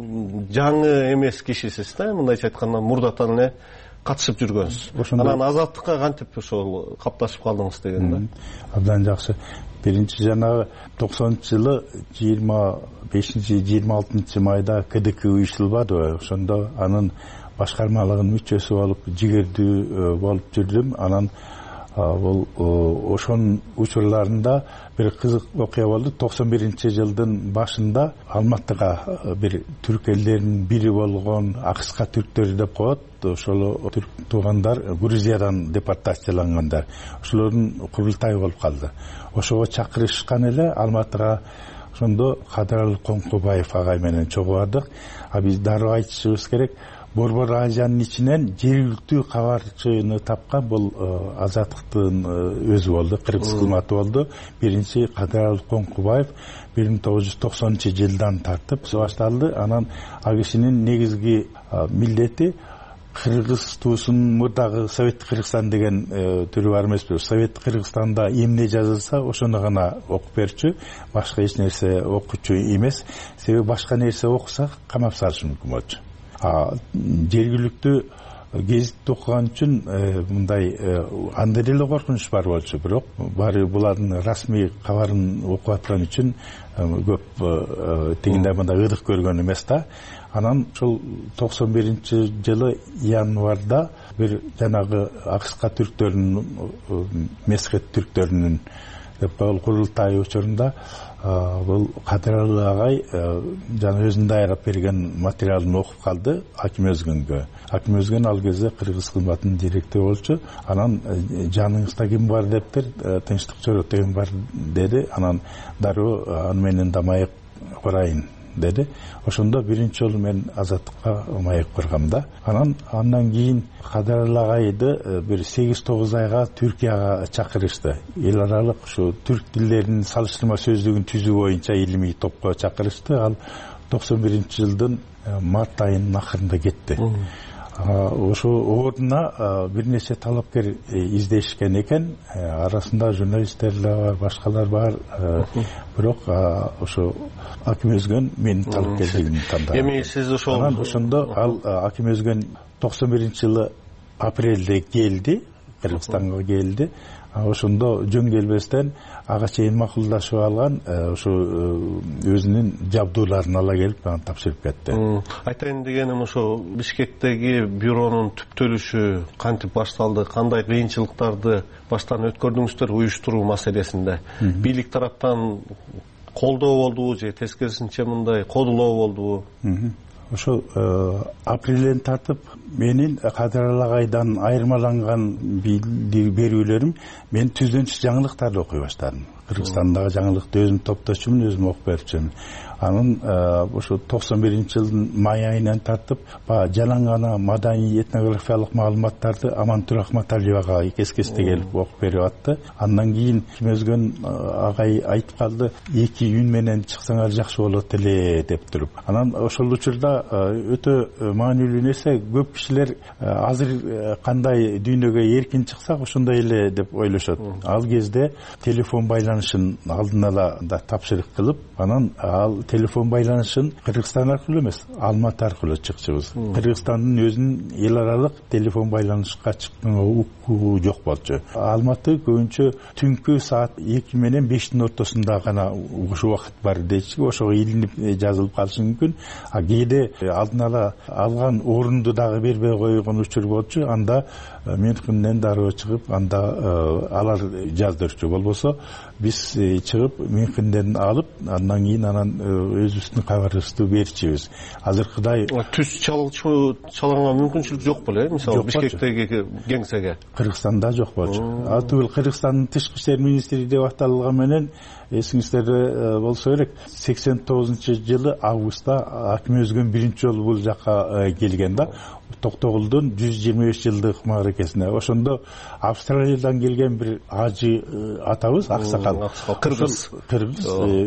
жаңы эмес кишисиз да, мындайча айтканда мурдатан эле катышып жүргөнсүз. Анан Азаттыкка кантип ошол капташып калдыңыз деген да? Абдан жакшы. Биринчи жанагы токсонунчу жылы жыйырма бешинчи жыйырма алтынчы майда КДК уюштурулбадыбы? Ошондо анын башкармалыгынын мүчөсү болуп, жигердүү болуп жүрдүм. Анан бул ошонун учурларында бир кызык окуя болду. токсон биринчи жылдын башында Алматыга бир түрк элдеринин бири болгон АКШка түрктөр деп коет. Ошол түрк туугандар Грузиядан депортациялангандар. Ошолордун курултайы болуп калды. Ошого чакырышкан эле Алматыга. Ошондо Кадыралы Коңкубаев агай менен чогуу бардык. А биз дароо айтышыбыз керек, Борбор Азиянын ичинен жергиликтүү кабарчыны тапкан бул Азаттыктын өзү болду, кыргыз кызматы болду. Биринчи Кадыралы Коңкубаев бир миң тогуз жүз токсонунчу жылдан тартып башталды. Анан ал кишинин негизги милдети кыргыз туусунун мурдагы Совет Кыргызстан деген түрү бар эмеспи? Совет Кыргызстанда эмне жазылса, ошону гана окуп берчү, башка эч нерсе окучу эмес. Себеби башка нерсе окуса камап салышы мүмкүн болчу. Жергиликтүү гезитти окуган үчүн мындай андай эле коркунуч бар болчу, бирок баары булардын расмий кабарын окуп аткан үчүн көп тигиндей мындай ыдык көргөн эмес да. Анан ушул токсон биринчи жылы январда бир жанагы акшка түрктөрүнүн, Месхет түрктөрүнүн деп коелу курултай учурунда бул Кадыралы агай жана өзүнүн даярдап берген материалын окуп калды Акимөзгөнгө. Акимөзгөн ал кезде кыргыз кызматынын директору болчу. Анан жаныңызда ким бар дептир, Тынчтык Чорот деген бар деди. Анан дароо аны менен да маек курайын деди. Ошондо биринчи жолу мен Азаттыкка маек кургам да. Анан андан кийин Кадыралы агайды бир сегиз тогуз айга Түркияга чакырышты. Эл аралык ушу түрк тилдеринин салыштырма сөздүгүн түзүү боюнча илимий топко чакырышты. Ал токсон биринчи жылдын март айынын акырында кетти. Ошо ордуна бир нече талапкер издешкен экен. Арасында журналисттер бар, башкалар бар. Бирок ошо Акимөзгөн менин талапкерлигимди тандады. Эми сиз ошол анан ошондо ал Акимөзгөн токсон биринчи жылы апрелде келди, Кыргызстанга келди. Ошондо жөн келбестен ага чейин макулдашып алган ошо өзүнүн жабдууларын ала келип аны тапшырып кетти. Айтайын дегеним ошо Бишкектеги бюронун түптөлүшү кантип башталды, кандай кыйынчылыктарды баштан өткөрдүңүздөр уюштуруу маселесинде? Бийлик тараптан колдоо болдубу же тескерисинче мындай кодулоо болдубу? Ошо апрелден тартып менин Кадыралы агайдан айырмаланган берүүлөрүм, мен түздөнчү жаңылыктарды окуй баштадым. Кыргызстандагы жаңылыкты өзүм топточумун, өзүм окуп берчүмүн. Анын ошо токсон биринчи жылдын май айынан тартып жалаң гана маданий этнографиялык маалыматтарды Амантур Акматалиевага эскесте келип окуп берип атты. Андан кийин Акимөзгөн агай айтып калды, эки үн менен чыксаңар жакшы болот эле деп туруп. Анан ошол учурда өтө маанилүү нерсе, көп кишилер азыр кандай дүйнөгө эркин чыксак ошондой эле деп ойлошот. Ал кезде телефон байланышын алдын ала да тапшырык кылып, анан ал телефон байланышын Кыргызстан аркылуу эмес, Алматы аркылуу чыкчубуз. Кыргызстандын өзүнүн эл аралык телефон байланышка чыкканга укугу жок болчу. Алматы көбүнчө түнкү саат эки менен бештин ортосунда гана угушу убакыт бар дейчи. Ошого илинип жазылып калышы мүмкүн. А кээде алдын ала алган орунду дагы бербей койгон учур болчу. Анда Мюнхенден дароо чыгып, анда алар жаздырчу. Болбосо биз чыгып Мюнхенден алып, андан кийин анан өзүбүздүн кабарыбызды берчүбүз. Азыркыдай түз чалчу чалганга мүмкүнчүлүк жок беле? Мисалы Бишкектеги кеңсеге. Кыргызстанда жок болчу. Атыбыл Кыргызстандын тышкы иштер министри деп аталган менен эсиңизде болсо керек, сексен тогузунчу жылы августта Акимөзгөн биринчи жолу бул жакка келген да. Токтогулдун жүз жыйырма беш жылдык мааракесине. Ошондо Австралиядан келген бир ажы атабыз, аксакал, кыргыз, кыргыз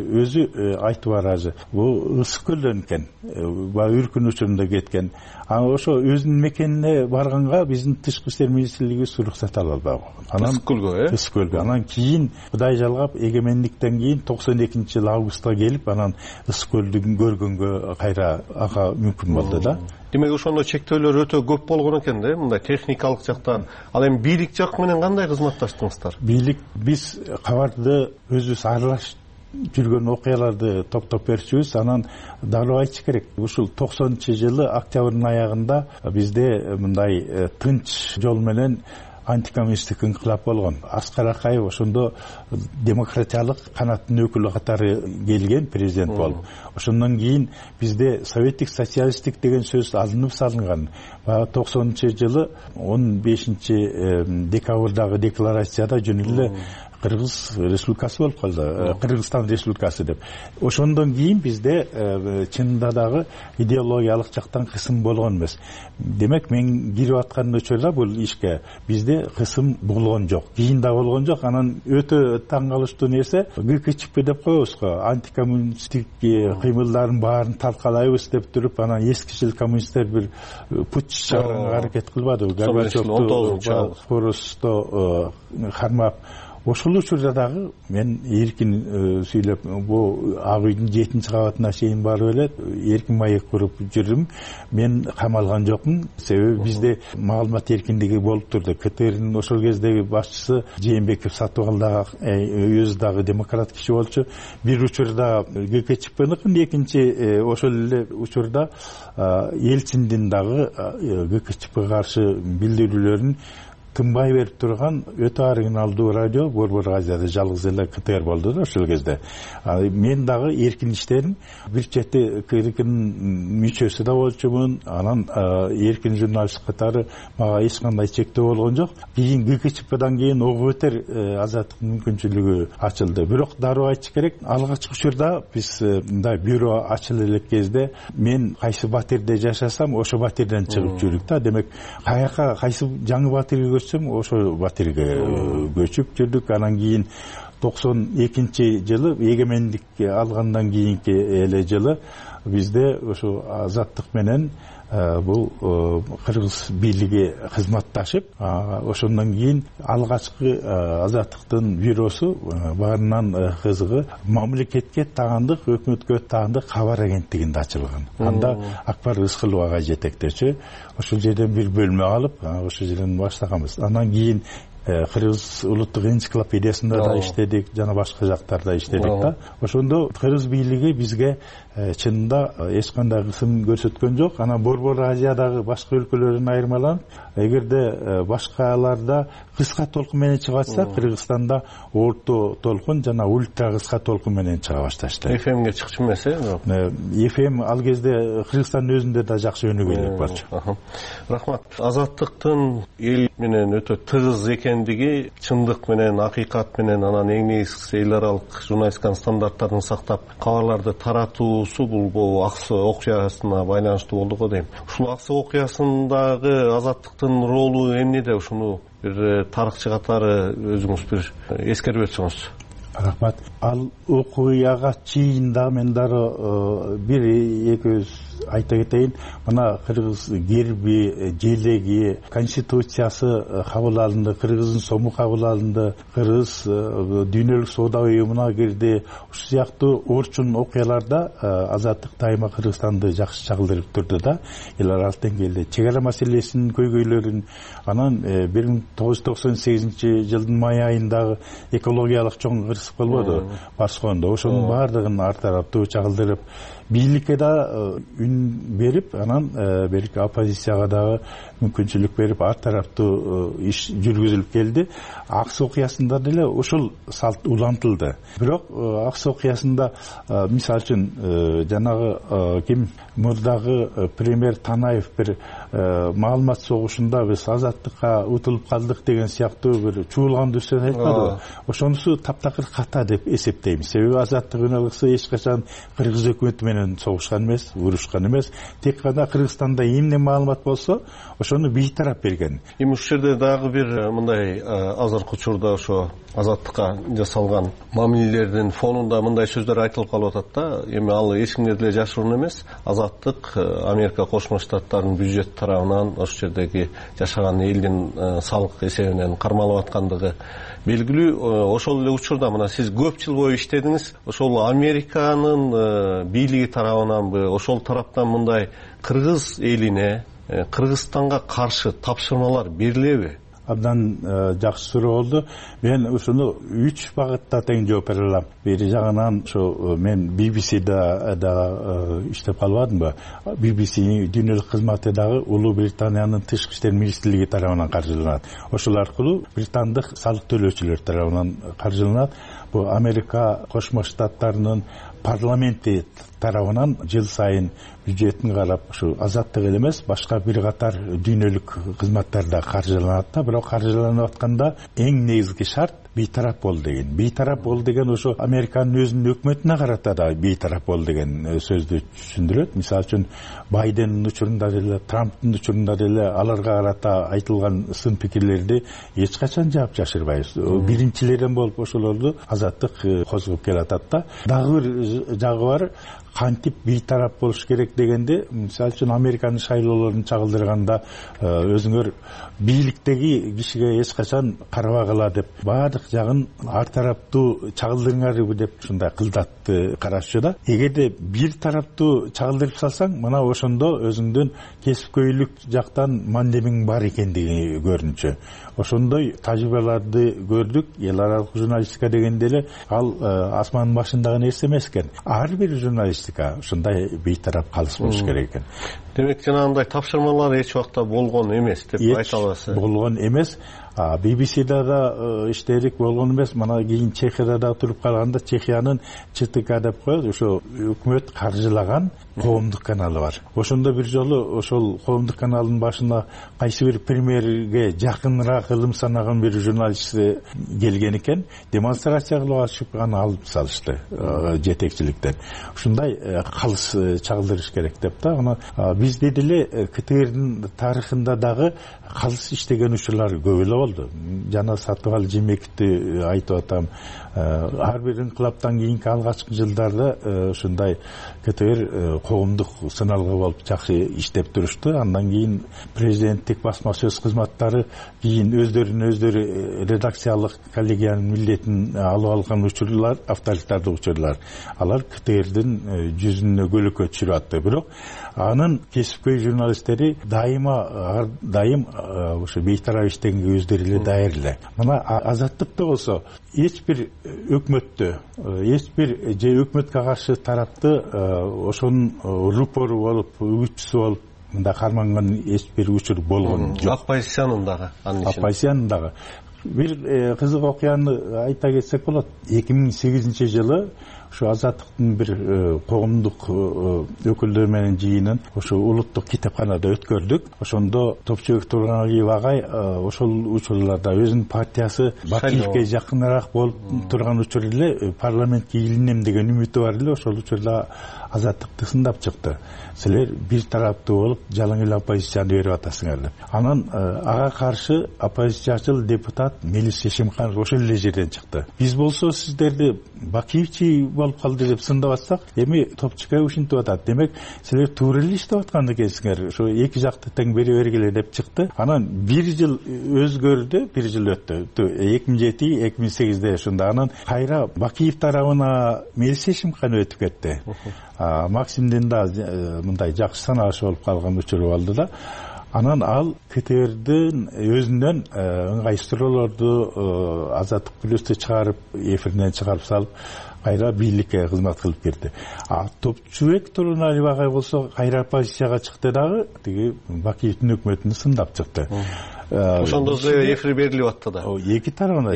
өзү айтып бар ажы. Бул ысык көлдөн экен, баягы үркүн учурунда кеткен. Анан ошо өзүнүн мекенине барганга биздин тышкы иштер министрлиги уруксат ала албаган. Анан ысык көлгө, э? Ысык көлгө. Анан кийин Кудай жалгап эгемендиктен кийин токсон экинчи жылы августта келип, анан ысык көлдү көргөнгө кайра ага мүмкүн болду да. Демек ошондо чектөөлөр өтө көп болгон экен да, мындай техникалык жактан. Ал эми бийлик жак менен кандай кызматташтыңыздар? Бийлик биз кабарды өзүбүз аралашып жүргөн окуяларды топтоп берчүбүз. Анан дароо айтыш керек, ушул токсонунчу жылы октябрдын аягында бизде мындай тынч жол менен антикоммунисттик инкылап болгон. Аскар Акаев ошондо демократиялык канаттын өкүлү катары келген президент болуп. Ошондон кийин бизде советтик социалисттик деген сөз алынып салынган. токсонунчу жылы он бешинчи декабрдагы декларацияда жөн эле Кыргыз республикасы болуп калды. Кыргызстан республикасы деп. Ошондон кийин бизде чынында дагы идеологиялык жактан кысым болгон эмес. Демек мен кирип аткан учурда бул ишке бизде кысым болгон жок. Кийин да болгон жок. Анан өтө таң калыштуу нерсе, ГКЧП деп коебуз го, антикоммунисттик кыймылдардын баарын талкалайбыз деп туруп, анан эскичил коммунисттер бир путь чыгарганга аракет кылбадыбы? Горбачевду Поросто кармап ошол учурда дагы мен эркин сүйлөп бул ак үйдүн жетинчи кабатына чейин барып эле эркин маек куруп жүрдүм. Мен камалган жокмун, себеби бизде маалымат эркиндиги болуп турду. КТРдин ошол кездеги башчысы Жээнбеков Сатыбал дагы өзү дагы демократ киши болчу. Бир учурда ГКЧПныкын, экинчи ошол эле учурда Элчиндин дагы ГКЧПга каршы билдирүүлөрүн тынбай берип турган өтө оригиналдуу радио Борбор Азияда жалгыз эле КТР болду да ошол кезде. Мен дагы эркин иштедим. Бир чети КТРдин мүчөсү да болчумун. Анан эркин журналист катары мага эч кандай чектөө болгон жок. Кийин ГКЧПдан кийин ого бетер азаттыктын мүмкүнчүлүгү ачылды. Бирок дароо айтыш керек, алгачкы учурда биз мындай бюро ачыла элек кезде мен кайсы батирде жашасам ошо батирден чыгып жүрдүк да. Демек каяка кайсы жаңы батирге ошо батирге көчүп жүрдүк. Анан кийин токсон экинчи жылы эгемендик алгандан кийинки эле жылы бизде ошо азаттык менен бул кыргыз бийлиги кызматташып, ошондон кийин алгачкы азаттыктын бюросу баарынан кызыгы мамлекетке таандык, өкмөткө таандык кабар агенттигинде ачылган. Анда Акбар Рыскылов ага жетектечи. Ошол жерден бир бөлмө алып, ошол жерден баштаганбыз. Анан кийин Кыргыз улуттук энциклопедиясында да иштедик, жана башка жактарда иштедик да. Ошондо кыргыз бийлиги бизге чынында эч кандай кысым көрсөткөн жок. Анан Борбор Азиядагы башка өлкөлөрдөн айырмаланып, эгерде башкаларда кыска толкун менен чыгып атса, Кыргызстанда орто толкун жана ультра кыска толкун менен чыга башташты. эф эмге чыкчу эмес э? эф эм ал кезде Кыргызстандын өзүндө да жакшы өнүгүүлүк болчу. Рахмат. Азаттыктын эл менен өтө тыгыз экендиги, чындык менен, акыйкат менен, анан эң негизгиси эл аралык журналистиканын стандарттарын сактап кабарларды таратуусу бул Аксы окуясына байланыштуу болду го дейм. Ушул Аксы окуясындагы азаттыктын ролу эмнеде? Ушуну бир тарыхчы катары өзүңүз бир эскерип өтсөңүз. Рахмат. Ал окуяга чейин да мен дары бир экөөбүз айта кетейин. Мына Кыргыз герби, желеги, конституциясы кабыл алынды, Кыргыздын сому кабыл алынды, Кыргыз дүйнөлүк соода уюмуна кирди. Ушул сыяктуу орчун окуяларда азаттык дайыма Кыргызстанды жакшы чагылдырып турду да. Эл аралык деңгээлде чек ара маселесинин көйгөйлөрүн, анан бир миң тогуз жүз токсон сегизинчи жылдын май айындагы экологиялык чоң кырсык болбоду Барскондо. Ошонун баардыгын ар тараптуу чагылдырып, бийликке да үн берип, анан берик оппозицияга дагы мүмкүнчүлүк берип, ар тараптуу иш жүргүзүлүп келди. Аксы окуясында деле ошол салт улантылды. Бирок Аксы окуясында мисалы үчүн жанагы ким мурдагы премьер Танаев бир маалымат согушунда биз азаттыкка утулуп калдык деген сыяктуу бир чуулгандуу сөз айтпадыбы? Ошонусу таптакыр ката деп эсептейм. Себеби азаттык үналыксы эч качан Кыргыз өкмөтү менен согушкан эмес, урушкан эмес. Тек гана Кыргызстанда эмне маалымат болсо, ошону бейтарап берген. Эми ушул жерде дагы бир мындай азыркы учурда ошо азаттыкка жасалган мамилелердин фонунда мындай сөздөр айтылып калып атат да. Эми ал эч кимге деле жашыруун эмес. Азаттык Америка Кошмо Штаттарынын бюджет тарабынан ошол жердеги жашаган элдин салык эсебинен кармалып аткандыгы белгилүү. Ошол эле учурда мына сиз көп жыл бою иштедиңиз. Ошол Американын бийлиги тарабынанбы, ошол тараптан мындай кыргыз элине, Кыргызстанга каршы тапшырмалар берилеби? Абдан жакшы суроо болду. Мен ушуну үч багытта тең жооп бере алам. Бир жагынан ошо мен би би сида да иштеп калбадымбы? би би си дүйнөлүк кызматы дагы Улуу Британиянын тышкы иштер министрлиги тарабынан каржыланат. Ошол аркылуу британдык салык төлөөчүлөр тарабынан каржыланат. Бул Америка Кошмо Штаттарынын парламенти тарабынан жыл сайын бюджетин карап, ушу азаттык эле эмес, башка бир катар дүйнөлүк кызматтарда каржыланат да. Бирок каржыланып атканда эң негизги шарт бейтарап бол деген. Бейтарап бол деген ошо Американын өзүнүн өкмөтүнө карата да бейтарап бол деген сөздү түшүндүрөт. Мисалы үчүн Байдендин учурунда деле, Трамптын учурунда деле аларга карата айтылган сын пикирлерди эч качан жаап жашырбайбыз. Биринчилерден болуп ошолорду азаттык козгоп келатат да. Дагы бир жагы бар, кантип бейтарап болуш керек дегенде, мисалы үчүн Американын шайлоолорун чагылдырганда өзүңөр бийликтеги кишиге эч качан карабагыла деп баардык жагын ар тараптуу чагылдырыңарбы деп ушундай кылдатты карашчу да. Эгерде бир тараптуу чагылдырып салсаң, мына ошондо өзүңдүн кесипкөйлүк жактан мандебиң бар экендиги көрүнчү. Ошондой тажрыйбаларды көрдүк. Эл аралык журналистика дегенде эле ал асмандын башындагы нерсе эмес экен. Ар бир журналистика ушундай бейтарап калыс болуш керек экен. Демек жанагындай тапшырмалар эч убакта болгон эмес деп айта аласыз. Болгон эмес. би би си-да да иштедик, болгон эмес. Мына кийин Чехияда да туруп калганда Чехиянын Ч Т К деп коет, ошо өкмөт каржылаган коомдук каналы бар. Ошондо бир жолу ошол коомдук каналдын башына кайсы бир премьерге жакыныраак ылым санаган бир журналист келген экен. Демонстрация кылып чыгып аны алып салышты жетекчиликтен. Ушундай калыс чагылдырыш керек деп да. Аны биз деди эле К Т Рдин тарыхында дагы калыс иштеген учурлар көп эле болду. Жана Сатыбал Жемековди айтып атам. Ар бир инкылаптан кийинки алгачкы жылдарда ушундай К Т Р коомдук сыналгы болуп жакшы иштеп турушту. Андан кийин президенттик басма сөз кызматтары кийин өздөрүнүн өздөрү редакциялык коллегиянын милдетин алып алган учурлар, авторитардык учурлар. Алар К Т Рдин жүзүнө көлөкө түшүрүп атты. Бирок анын кесипкөй журналисттери дайыма дайым ошо бейтарап иштегенге өздөрү эле даяр эле. Мына Азаттыкта болсо эч бир өкмөттө, эч бир же өкмөткө каршы тарапты ошонун рупору болуп, үгүтчүсү болуп мында карманган эч бир учур болгон жок. Оппозициянын дагы, анын ичинде. Оппозициянын дагы. Бир кызык окуяны айта кетсек болот. эки миң сегизинчи жылы ошо Азаттыктын бир коомдук өкүлдөр менен жыйынын ошо улуттук китепканада өткөрдүк. Ошондо Топчубек Турганалиев агай ошол учурларда өзүнүн партиясы Бакиевке жакыныраак болуп турган учур эле парламентке илинем деген үмүтү бар эле. Ошол учурда Азаттыкты сындап чыкты. Силер бир тараптуу болуп жалаң эле оппозицияны берип атасыңар деп. Анан ага каршы оппозициячыл депутат Мелис Шешимханов ошол эле жерден чыкты. Биз болсо сиздерди Бакиевчи болуп калды деп сындап атсак, эми Топчубек ушинтип атат. Демек, силер туура эле иштеп аткан экенсиңер. Ошо эки жакты тең бере бергиле деп чыкты. Анан бир жыл өзгөрдү, бир жыл өттү. эки миң жети эки миң сегизде ошондо анан кайра Бакиев тарабына Мелис Шешимханов өтүп кетти. Максимдин да мындай жакшы санааш болуп калган учуру болду да. Анан ал К Т Рдин өзүнөн ыңгайсыздыроолорду Азаттык плюсту чыгарып, эфиринен чыгарып салып, кайра бийликке кызмат кылып берди. А Топчубек Турганалиев агай болсо кайра оппозицияга чыкты дагы, тиги Бакиевдин өкмөтүн сындап чыкты. Ошондо эфир берилип атты да. Эки тарабына.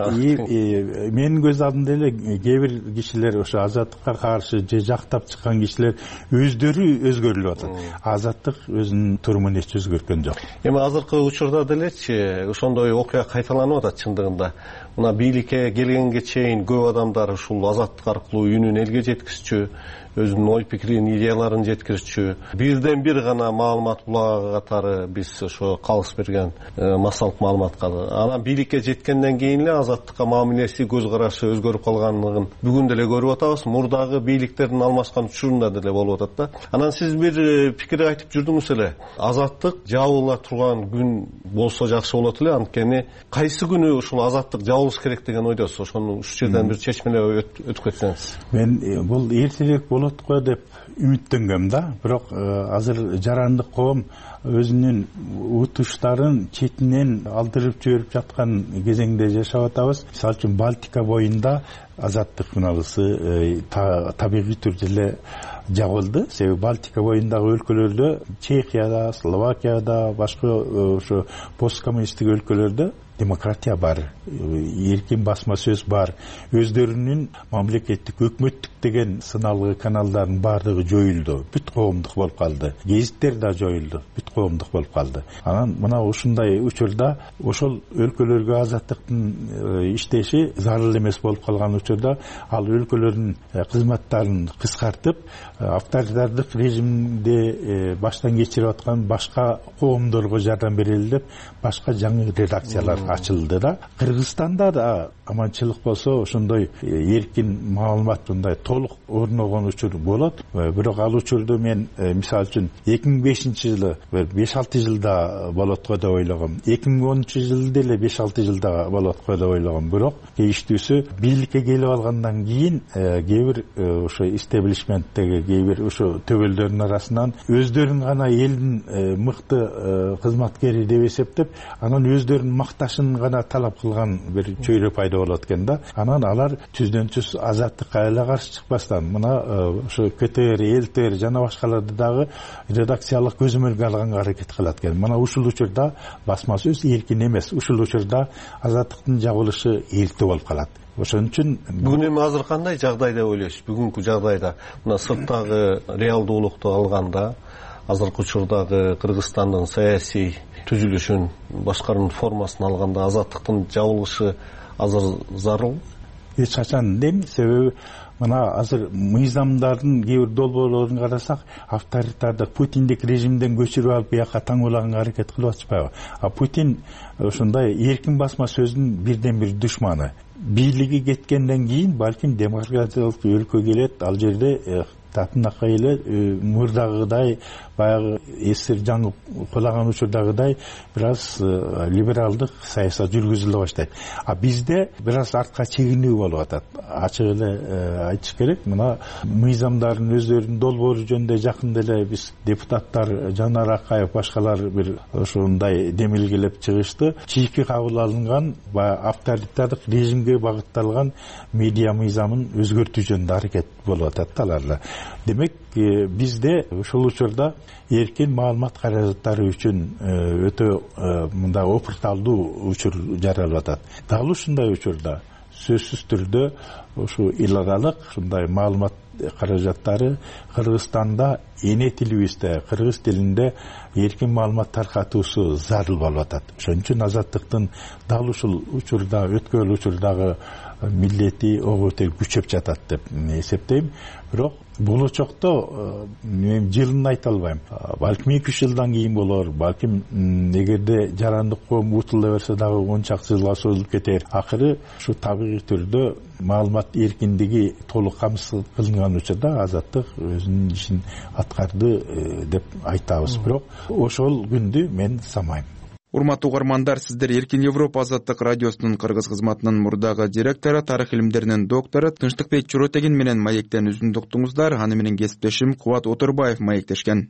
Менин көз алдымда эле кээ бир кишилер ошо Азаттыкка каршы же жактап чыккан кишилер өздөрү өзгөрүлүп атат. Азаттык өзүнүн турумун эч өзгөрткөн жок. Эми азыркы учурда делечи ошондой окуя кайталанып атат чындыгында. Мына бийликке келгенге чейин көп адамдар ушул Азаттык аркылуу үнүн элге жеткизчү, өзүнүн ой пикирин, идеяларын жеткирчү. Бирден бир гана маалымат булагы катары биз ошо калыс берген массалык маалыматка. Анан бийликке жеткенден кийин эле Азаттыкка мамилеси, көз карашы өзгөрүп калганлыгын бүгүн деле көрүп атабыз. Мурдагы бийликтердин алмашкан учурунда деле болуп атат да. Анан сиз бир пикир айтып жүрдүңүз эле. Азаттык жабыла турган күн болсо жакшы болот эле. Анткени кайсы күнү ушул Азаттык жабылыш керек деген ойдосуз. Ошону уш жерден бир чечмелеп өтүп кетсеңиз. Мен бул эртерээк болот го деп үмүттөнгөм да. Бирок азыр жарандык коом өзүнүн утуштарын четинен алдырып жиберип жаткан кезеңде жашап атабыз. Мисалы үчүн Балтика боюнда Азаттык журналысы табигый түрдө эле жабылды. Себеби Балтика боюндагы өлкөлөрдө, Чехияда, Словакияда, башка ошо посткоммунисттик өлкөлөрдө демократия бар, эркин басма сөз бар, өздөрүнүн мамлекеттик өкмөттүк деген сыналгы каналдардын баардыгы жоюлду, бүт коомдук болуп калды. Гезиттер да жоюлду, бүт коомдук болуп калды. Анан мына ушундай учурда ошол өлкөлөргө Азаттыктын иштеши зарыл эмес болуп калган учурда ал өлкөлөрдүн кызматтарын кыскартып, авторитардык режимде баштан кечирип аткан башка коомдорго жардам берели деп башка жаңы редакциялар ачылды да. Кыргызстанда да аманчылык болсо ошондой эркин маалымат мындай толук орногон учур болот. Бирок ал учурду мен мисалы үчүн эки миң бешинчи жылы беш алты жылда болот го деп ойлогом. эки миң онунчу жылы деле беш алты жылда болот го деп ойлогом. Бирок кейиштүүсү бийликке келип алгандан кийин кээ бир ошо истеблишменттеги кээ бир ошо төгөлдөрдүн арасынан өздөрүн гана элдин мыкты кызматкери деп эсептеп, анан өздөрүн макташын гана талап кылган бир чөйрө пайда болот экен да. Анан алар түздөн түз азаттыкка эле каршы чыкпастан мына ошо КТР, ЛТР жана башкаларды дагы редакциялык көзөмөлгө алганга аракет кылат экен. Мына ушул учурда басма сөз эркин эмес. Ушул учурда азаттыктын жабылышы эрте болуп калат. Ошон үчүн бүгүн эми азыр кандай жагдай деп ойлойсуз? Бүгүнкү жагдайда мына сырттагы реалдуулукту алганда, азыркы учурдагы Кыргызстандын саясий түзүлүшүн, башкаруу формасын алганда азаттыктын жабылышы азыр зарыл? Эч качан дем, себеби мына азыр мыйзамдардын кээ бир долбоорлорун карасак, авторитардык Путиндик режимден көчүрүп алып бияка таңуулаганга аракет кылып атышпайбы? А Путин ушундай эркин басма сөздүн бирден бир душманы. Бийлиги кеткенден кийин балким демократиялык өлкө келет, ал жерде татынакка эле мурдагыдай баягы эсир жаңып кулаган учурдагыдай бир аз либералдык саясат жүргүзүлө баштайт. А бизде бир аз артка чегинүү болуп атат. Ачык эле айтыш керек, мына мыйзамдардын өздөрүнүн долбоору жөнүндө жакында эле биз депутаттар Жанар Акаев башкалар бир ошондой демилгелеп чыгышты. Чийки кабыл алынган авторитардык режимге багытталган медиа мыйзамын өзгөртүү жөнүндө аракет болуп атат аларда. Демек, бизде ушул учурда эркин маалымат каражаттары үчүн өтө мындай опурталдуу учур жаралып атат. Дал ушундай учурда сөзсүз түрдө ушу эл аралык ушундай маалымат каражаттары Кыргызстанда эне тилибизде, кыргыз тилинде эркин маалымат таркатуусу зарыл болуп атат. Ошон үчүн азаттыктын дал ушул учурда, өткөн учурдагы милдети оготө күчөп жатат деп эсептейм. Бирок болочокто мен жылын айта албайм. Балким эки үч жылдан кийин болор, балким эгерде жарандык коом утула берсе дагы он чакты жылга созулуп кетер. Акыры ушу табигый түрдө маалымат эркиндиги толук камсыз кылынган учурда азаттык өзүнүн ишин аткарды деп айтабыз. Бирок ошол күндү мен самайм. Урматтуу угармандар, сиздер Эркин Европа азаттык радиосунун кыргыз кызматынын мурдагы директору, тарых илимдеринин доктору Тынчтыкбек Чоротегин менен маектен үзүндү уктуңуздар. Аны менен кесиптешим Кубат Отурбаев маектешкен.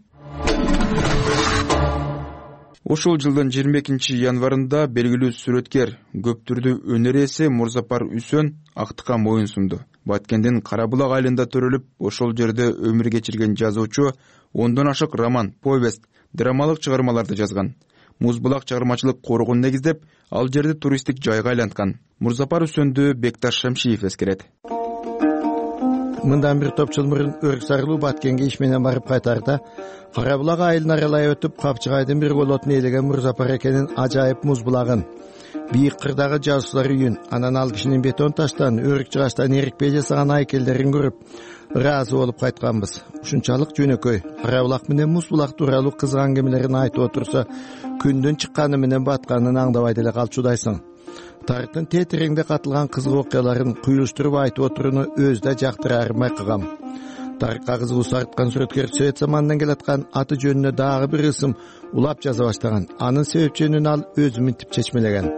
Ушул жылдын жыйырма экинчи январында белгилүү сүрөткер, көптүрдүү өнөр ээси Мурзапар Үсөн актыкка моюн сунду. Баткендин Карабулак айылында төрөлүп, ошол жерде өмүр кечирген жазуучу ондон ашык роман, повесть, драмалык чыгармаларды жазган. Музбулак чыгармачылык коргон негиздеп, ал жерди туристтик жайга айланткан. Мурзапар Үсөндү Бекташ Шамшиев эскерет. Мындан бир топ жыл мурун Өрүк Сарылуу Баткенге иш менен барып кайтарда, Карабулак айылын аралай өтүп, Капчыгайдын бир болотун ээлеген Мурзапар экенин ажайып музбулагын, бийик кырдагы жазуучулар үйүн, анан ал кишинин бетон таштан, өрүк жыгачтан эрикпей жасаган айкелдерин көрүп, ыраазы болуп кайтканбыз. Ушунчалык жөнөкөй, Карабулак менен Музбулак тууралуу кызык аңгемелерин айтып отурса, күндүн чыкканы менен батканын аңдабай деле калчудайсың. Тарыхтын тетиреңде катылган кызык окуяларын куюлуштуруп айтып отуруну өзү да жактыра армай кылгам. Тарыхка кызыгуусу арткан сүрөткер Совет заманынан келаткан аты жөнүнө дагы бир ысым улап жаза баштаган. Анын себепченин ал өзү мынтип чечмелеген.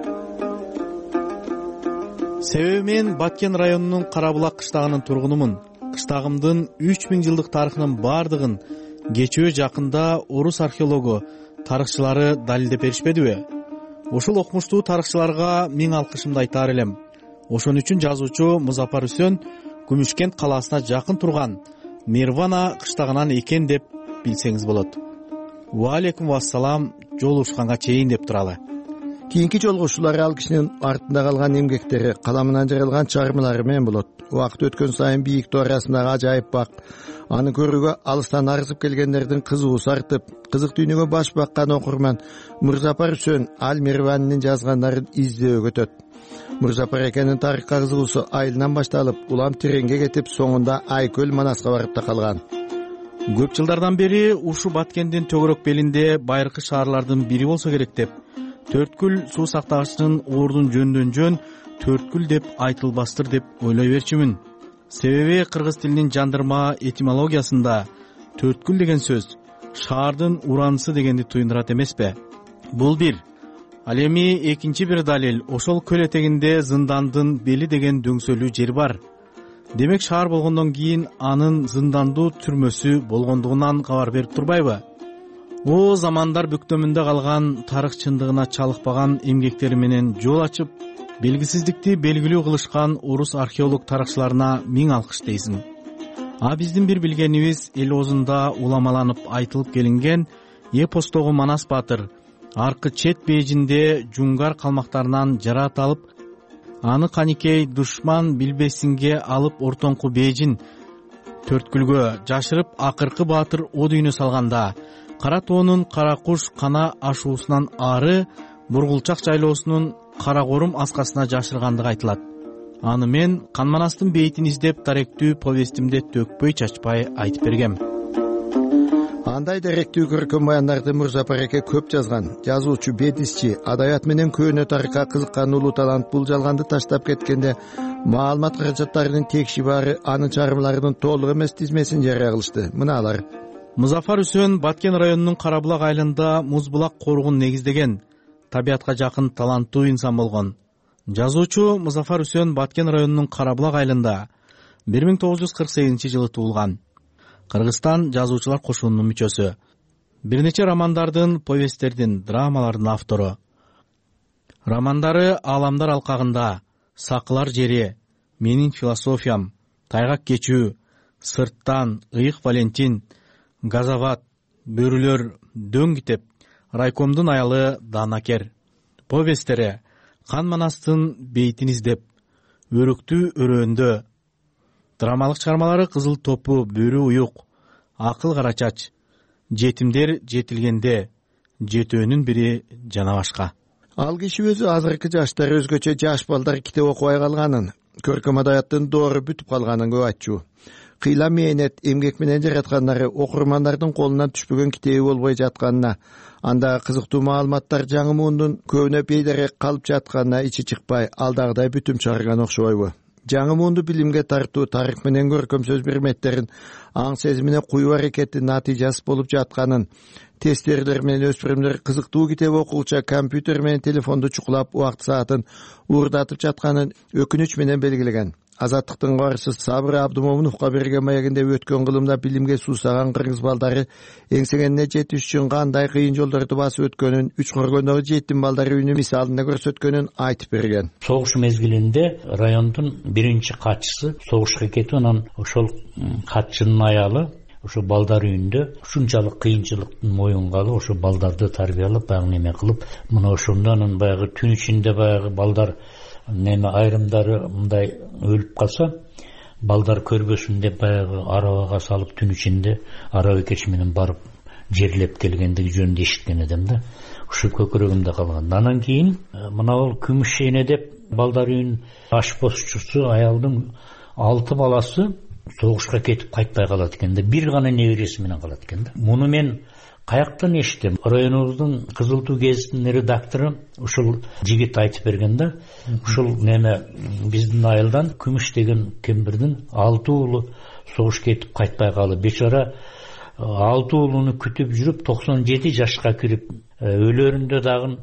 Себеби мен Баткен районунун Карабулак кыштагынын тургунумун. Кыштагымдын үч миң жылдык тарыхынын бардыгын кечөө жакында орус археологу, тарыхчылары далилдеп беришпедиби? Ушул окумуштуу тарыхчыларга миң алкышымды айтаар элем. Ошон үчүн жазуучу Музапар Үсөн Күмүшкент калаасына жакын турган Мирвана кыштагынан экен деп билсеңиз болот. Ва алейкум ассалам, жолугушканга чейин деп туралы. Кийинки жолугушуулар ал кишинин артында калган эмгектери, каламынан жаралган чыгармалары менен болот. Убакыт өткөн сайын бийик тоо арасындагы ажайып бак, аны көрүүгө алыстан арзып келгендердин кызыгуусу артып, кызык дүйнөгө баш баккан окурман Мурзапар Үсөн ал Мирванинин жазгандарын издөөгө өтөт. Мурзапар экенин тарыхка кызыгуусу айылынан башталып, улам тереңге кетип, соңунда Айкөл Манаска барып да калган. Көп жылдардан бери ушу Баткендин төгөрөк белинде байыркы шаарлардын бири болсо керек деп төрткүл суу сактагычтын ордун жөндөн жөн төрткүл деп айтылбастыр деп ойлой берчүмүн. Себеби кыргыз тилинин жандырма этимологиясында төрткүл деген сөз шаардын уранысы дегенди туюндурат эмеспи? Бул бир. Ал эми экинчи бир далил, ошол көл этегинде зындандын бели деген дөңсөлүү жер бар. Демек шаар болгондон кийин анын зындандуу түрмөсү болгондугунан кабар берип турбайбы? О замандар бүктөмүндө калган тарых чындыгына чалыкпаган эмгектери менен жол ачып, белгисиздикти белгилүү кылышкан орус археолог тарыхчыларына миң алкыш дейсиң. А биздин бир билгенибиз эл оозунда уламаланып айтылып келинген эпостогу Манас баатыр аркы чет бейжинде жунгар калмактарынан жарат алып, аны каникей душман билбесинге алып ортоңку бейжин төрткүлгө жашырып, акыркы баатыр о дүйнө салганда Кара тоонун Кара куш кана ашуусунан ары Бургулчак жайлоосунун Кара корум аскасына жашыргандыгы айтылат. Аны мен Канманастын бейтин издеп даректүү повестимде төкпөй чачпай айтып бергем. Андай даректүү көркөм баяндарды Мырзапар эке көп жазган. Жазуучу, бетисчи, адабият менен көөнө тарыхка кызыккан улуу талант бул жалганды таштап кеткенде маалымат каражаттарынын текши баары анын чыгармаларынын толук эмес тизмесин жарыя кылышты. Мына алар: Музафар Үсөн Баткен районунун Карабулак айылында музбулак коргун негиздеген, табиятка жакын таланттуу инсан болгон. Жазуучу Музафар Үсөн Баткен районунун Карабулак айылында бир миң тогуз жүз кырк сегизинчи жылы туулган. Кыргызстан жазуучулар кошунунун мүчөсү. Бир нече романдардын, повесттердин, драмалардын автору. Романдары Ааламдар алкагында, Сакылар жери, Менин философиям, Тайгак кечүү, Сырттан, Ыйык Валентин, Газават, Бөрүлөр, Дөң китеп, Райкомдун аялы Данакер. Повесттери Канманастын бейтин издеп, Өрүктүү өрөөндө. Драмалык чыгармалары Кызыл топу, Бөрү уюк, Акыл карачач, Жетимдер жетилгенде, Жетөөнүн бири жана башка. Ал киши өзү азыркы жаштар өзгөчө жаш балдар китеп окубай калганын, көркөм адабияттын доору бүтүп калганын көп айтчу. Кыйла мээнет, эмгек менен жаратканнары окурмандардын колунан түшпөгөн китеби болбой жатканына, анда кызыктуу маалыматтар жаңы муундун көбүнө бейдарек калып жатканына ичи чыкпай, алдагыдай бүтүм чыгарган окшобойбу? Жаңы муунду билимге тартуу тарых менен көркөм сөз бирметтерин аң сезимине куюу аракети натыйжасы болуп жатканын, тесттерлер менен өспүрүмдөр кызыктуу китеп окууча компьютер менен телефонду чукулап убакыт саатын уурдатып жатканын өкүнүч менен белгилеген. Азаттыктын каарысы Сабыр Абдумомуновго берген маегинде өткөн кылымда билимге суусаган кыргыз балдары эңсегенине жетиш үчүн кандай кыйын жолдорду басып өткөнүн, үч коргондогу жетим балдар үйүнү мисалында көрсөткөнүн айтып берген. Согуш мезгилинде райондун биринчи катчысы согушка кетип, анан ошол катчынын аялы ошо балдар үйүндө ушунчалык кыйынчылыктын моюнга алып, ошо балдарды тарбиялап, баягы неме кылып, мына ошондо анан баягы түн ичинде баягы балдар неме айрымдары мындай өлүп калса, балдар көрбөсүн деп баягы арабага салып түн ичинде араба кеч менен барып жерлеп келгендиги жөнүндө эшиткен эдим да. Ушу көкүрөгүмдө калган. Анан кийин мына бул күмүш эне деп балдар үйүнүн ашпозчусу аялдын алты баласы согушка кетип кайтпай калат экен да. Бир гана небереси менен калат экен да. Муну мен каяктан эшиттим? Районубуздун Кызыл туу гезитинин редактору ушул жигит айтып берген да. Ушул неме биздин айылдан Күмүш деген кембирдин алты уулу согуш кетип кайтпай калып, бечара алты уулуну күтүп жүрүп токсон жети жашка кирип, өлөрүндө дагы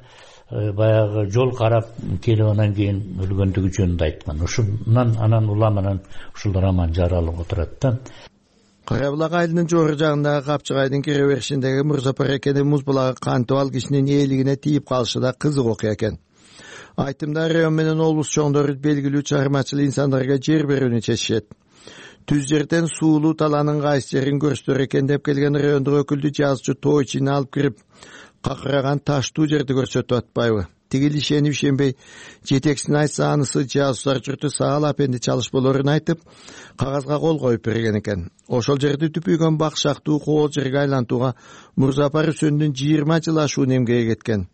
баягы жол карап келип анан кийин өлгөндүгү жөнүндө айткан. Ушундан анан улам анан ушул роман жаралып отурат да. Карабулак айылынын жогору жагындагы Капчыгайдын кире беришиндеги Мырзапар экенин муз булагы кантип ал кишинин ээлигине тийип калышы да кызык окуя экен. Айтымда район менен облус чоңдору белгилүү чыгармачыл инсандарга жер берүүнү чечишет. Түз жерден суулуу талаанын кайсы жерин көрсөтөр экен деп келген райондук өкүлдү жазуучу тоо ичине алып кирип, какыраган таштуу жерди көрсөтүп атпайбы? Тигил ишенип ишенбей, жетексин айтса анысы жазуучулар журту Саал апенди чалыш болорун айтып, кагазга кол коюп берген экен. Ошол жерди түпүйгөн бакшактуу коо жерге айлантууга Мырзапар Үсөндүн жыйырма жыл ашуун эмгеги кеткен.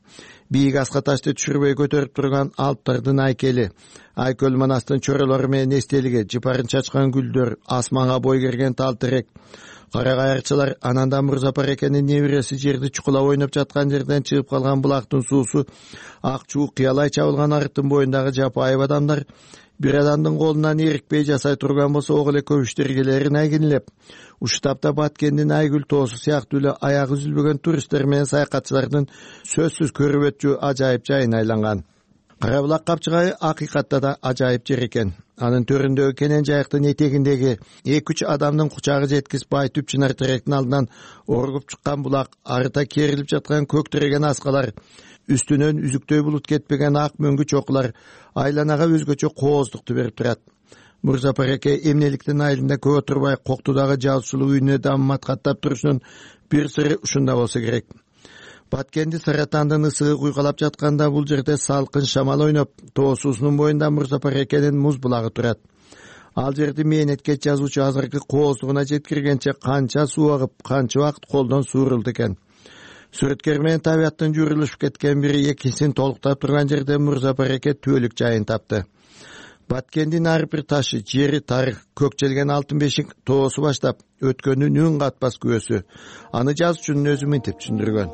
бийик аска ташты түшүрбөй көтөрүп турган алптардын айкели, айкөл манастын чоролору менен эстелиги, жыпарын чачкан гүлдөр, асманга бой керген тал терек, кара кайырчылар, анан да Мырзапар экенин небереси жерди чукулап ойноп жаткан жерден чыгып калган булактын суусу, ак чуу кыялай чабылган арыктын боюндагы жапайып адамдар, бир адамдын колунан эрикпей жасай турган болсо ого эле көбүштөргелерин айгинелеп, ушул тапта Баткендин айгүл тоосу сыяктуу эле аягы үзүлбөгөн туристтер менен саякатчылардын сөзсүз көрүп өтчү ажайып жайына айланган. Кара булак капчыгайы акыйкатта да ажайып жер экен. Анын төрүндөгү кенен жайыктын этегиндеги эки үч адамдын кучагы жеткис бай түп чынар теректин алдынан оргуп чыккан булак, арыта керилип жаткан көктөрөгөн аскалар, үстүнөн үзүктөй булут кетпеген ак мөңгү чокулар айланага өзгөчө кооздукту берип турат. Мырзапар эке эмнеликтин айылында көп отурбай Коктудагы жазуучулук үйүнө даммат каттап турушунун бир сыры ушунда болсо керек. Баткенди Саратандын ысыгы куйгалап жатканда бул жерде салкын шамал ойноп, тоо суусунун боюнда Мырзапар экенин муз булагы турат. Ал жерди мээнеткеч жазуучу азыркы кооздугуна жеткиргенче канча суу агып, канча убакыт колдон суурулду экен. Сүрөткер менен табияттын журулушуп кеткен бири экинчисин толуктап турган жерде Мырзапар эке түбөлүк жайын тапты. Баткендин ар бир ташы, жери, тарых, көкчелген алтын бешик тоосу баштап, өткөндүн үн катпас күбөсү. Аны жазуучунун өзү мынтип түшүндүргөн.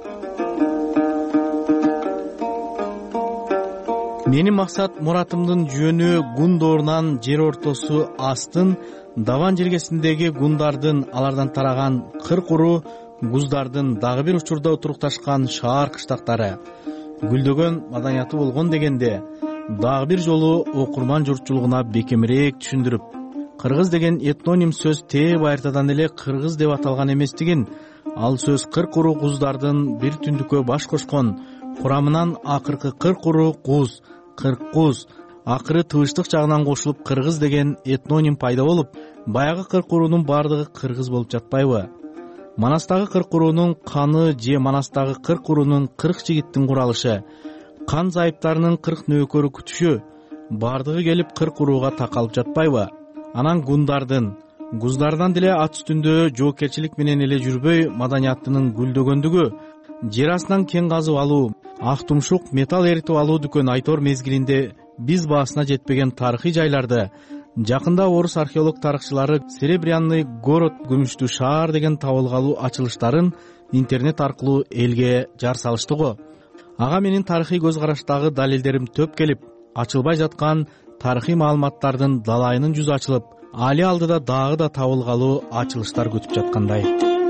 Менин максат Муратымдын жөнү гундоорунан жер ортосу астын, Даван жергесиндеги гундардын, алардан тараган кырк уру гуздардын дагы бир учурда отурукташкан шаар кыштактары, гүлдөгөн маданияты болгон дегенде, дагы бир жолу окурман журтчулугуна бекемирээк түшүндүрүп, кыргыз деген этноним сөз тээ байыртадан эле кыргыз деп аталган эместигин, ал сөз кырк уру гуздардын бир түндүккө баш кошкон, курамынан акыркы кырк уру гуз, кырк гуз, акыры тыбыштык жагынан кошулуп кыргыз деген этноним пайда болуп, баягы кырк урунун баардыгы кыргыз болуп жатпайбы? Манастагы кырк уруунун каны же Манастагы кырк уруунун кырк жигиттин куралышы, кан зайыптарынын кырк нөөкөрү күтүшү, баардыгы келип кырк урууга такалып жатпайбы? Анан гундардын, гуздардан деле ат үстүндө жоокерчилик менен эле жүрбөй маданиятынын гүлдөгөндүгү, жер астынан кен казып алуу, ак тумшук металл эритип алуу дүкөн айтор мезгилинде биз баасына жетпеген тарыхый жайларды, жакында орус археолог тарыхчылары Серебряный город, күмүштүү шаар деген табылгалуу ачылыштарын интернет аркылуу элге жар салышты го. Ага менин тарыхый көз караштагы далилдерим төп келип, ачылбай жаткан тарыхый маалыматтардын далайынын жүзү ачылып, али алдыда дагы да табылгалуу ачылыштар күтүп жаткандай.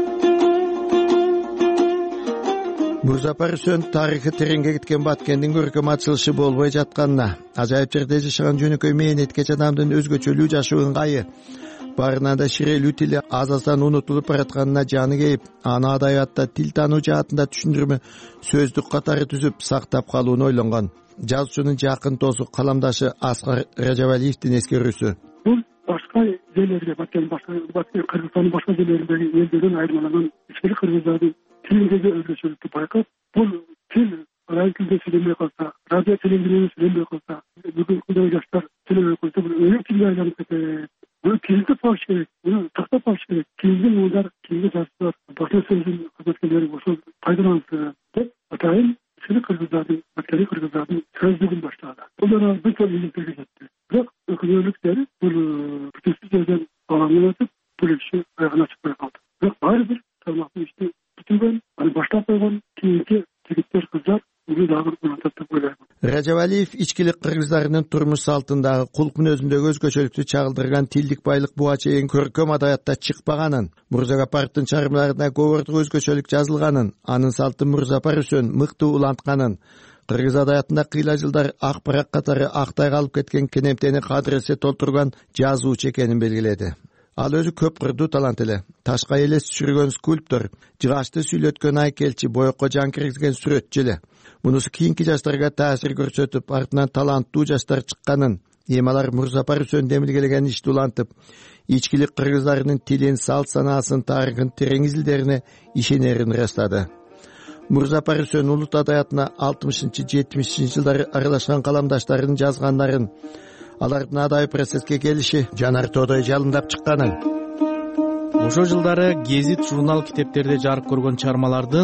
Мырзапар Үсөн тарыхы тереңге кеткен Баткендин көркөм ачылышы болбой жатканына, ажайып жерде жашаган жөнөкөй мээнеткеч адамдын өзгөчөлүү жашоо ыңгайы, барына да ширелүү тили аз аздан унутулуп баратканына жаны кейип, аны адабиятта тил таануу жаатында түшүндүрмө сөздүк катары түзүп сактап калууну ойлонгон. Жазуучунун жакын досу, каламдашы Аскар Ражабалиевдин эскерүүсү. Бул башка жерлерге, Баткен башка, Баткен Кыргызстандын башка жерлериндеги элдерден айырмаланган ички кыргыздардын тилиндеги өзгөчөлүктү байкап, бул тил район тилинде сүйлөмөй калса, радио телевидение сүйлөмөй калса, бүгүнкү жаштар сүйлөмөй калса, бул өнөр тилге айланып кетет. Буну тилдеп алыш керек, буну тактап алыш керек. Кийинки муундар, кийинки жаштар, башка сөздүн кызматкерлери ошол пайдалансын деп атайын ички кыргыздардын, баткени кыргыздардын сөздүгүн баштады. Бул бүт элдерге жетти. Бирок өкүнөөлүктөрү бул бүтүнсүз жерден алаңын өтүп, бул иши аягына чыкпай калды. Бирок баары бир салмактуу ишти бүтүнгөн, аны баштап койгон кийинки жигиттер, кыздар муну дагы унутат деп ойлойм. Ражабалиев ичкилик кыргыздарынын турмуш салтындагы, кулк мүнөзүндөгү өзгөчөлүктү чагылдырган тилдик байлык буга чейин көркөм адабиятта чыкпаганын, Мырзапардын чыгармаларында көбөртүк өзгөчөлүк жазылганын, анын салты Мырзапар Үсөн мыкты улантканын, кыргыз адабиятында кыйла жылдар ак барак катары актай калып кеткен кенемтени кадыресе толтурган жазуучу экенин белгиледи. Ал өзү көп кырдуу талант эле. Ташка элес түшүргөн скульптор, жыгачты сүйлөткөн айкелчи, боекко жан киргизген сүрөтчү эле. Мунусу кийинки жаштарга таасир көрсөтүп, артынан таланттуу жаштар чыкканын, эми алар Мырзапар Үсөн демилгелеген ишти улантып, ичкилик кыргыздарынын тилин, салт санаасын, тарыхын, терең изилдерине ишенерин ырастады. Мырзапар Үсөн улут адабиятына алтымышынчы жетимишинчи жылдары аралашкан каламдаштарын жазганнарын, алардын адабий процесске келиши жанар тоодой жалындап чыкканын. Ошол жылдары гезит, журнал, китептерде жарык көргөн чыгармалардын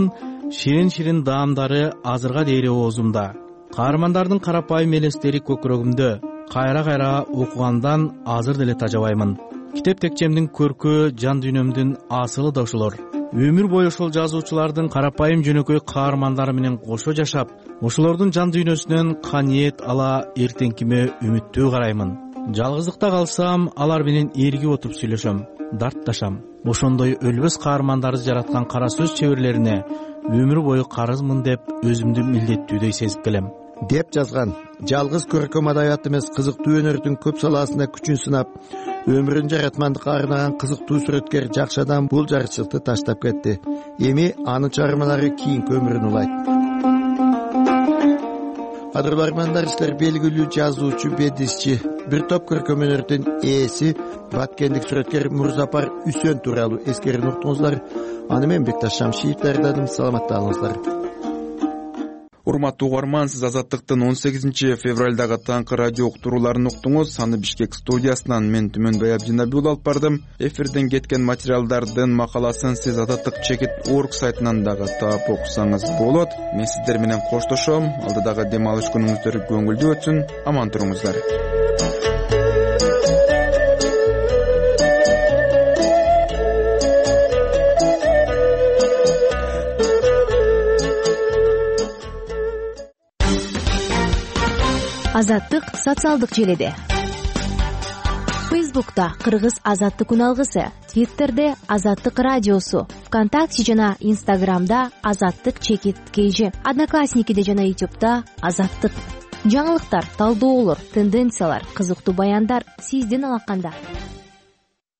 ширин ширин даамдары азырга дейре оозумда. Каармандардын карапайым элестери көкүрөгүмдө. Кайра кайра окугандан азыр деле тажабаймын. Китеп текчемдин көркү, жан дүйнөмдүн асылы да ошолор. Өмүр бою ошол жазуучулардын карапайым жөнөкөй каармандары менен кошо жашап, ошолордун жан дүйнөсүнөн каниет ала эртеңкиме үмүттүү караймын. Жалгыздыкта калсам, алар менен эргип отуруп сүйлөшөм, дартташам. Ошондой өлбөс каармандарды жараткан кара сөз чеберлерине өмүр бою карызмын деп өзүмдү милдеттүүдөй сезип келем деп жазган. Жалгыз көркөм адабият эмес, кызыктуу өнөрдүн көп саласында күчүн сынап, өмүрүн жаратмандыкка арнаган кызыктуу сүрөткер жакшы адам бул жарычылыкты таштап кетти. Эми анын чыгармалары кийинки өмүрүн улайт. Кадырлуу армандар, силер белгилүү жазуучу, бедисчи, бир топ көркөм өнөрдүн ээси, баткендик сүрөткер Мурзапар Үсөн тууралуу эскерин уктуңуздар. Аны мен Бекташ Шамшиев даярдадым. Саламатта калыңыздар. Урматтуу угарман, сиз Азаттыктын он сегизинчи февралдагы таңкы радио уктурууларын уктуңуз. Аны Бишкек студиясынан мен Түмөнбай Абдинабиул алып бардым. Эфирден кеткен материалдардын макаласын сиз азаттык чекит точка орг сайтынан дагы таап окусаңыз болот. Мен сиздер менен коштошом. Алдыдагы дем алыш күнүңүздөр көңүлдүү өтсүн. Аман туруңуздар. Азаттык социалдык желиде. Фейсбукта Кыргыз Азаттык үналгысы, Твиттерде Азаттык радиосу, ВКонтакте жана Инстаграмда Азаттык чекит кейжи, Одноклассникиде жана Ютубта Азаттык. Жаңылыктар, талдоолор, тенденциялар, кызыктуу баяндар сиздин алаканда.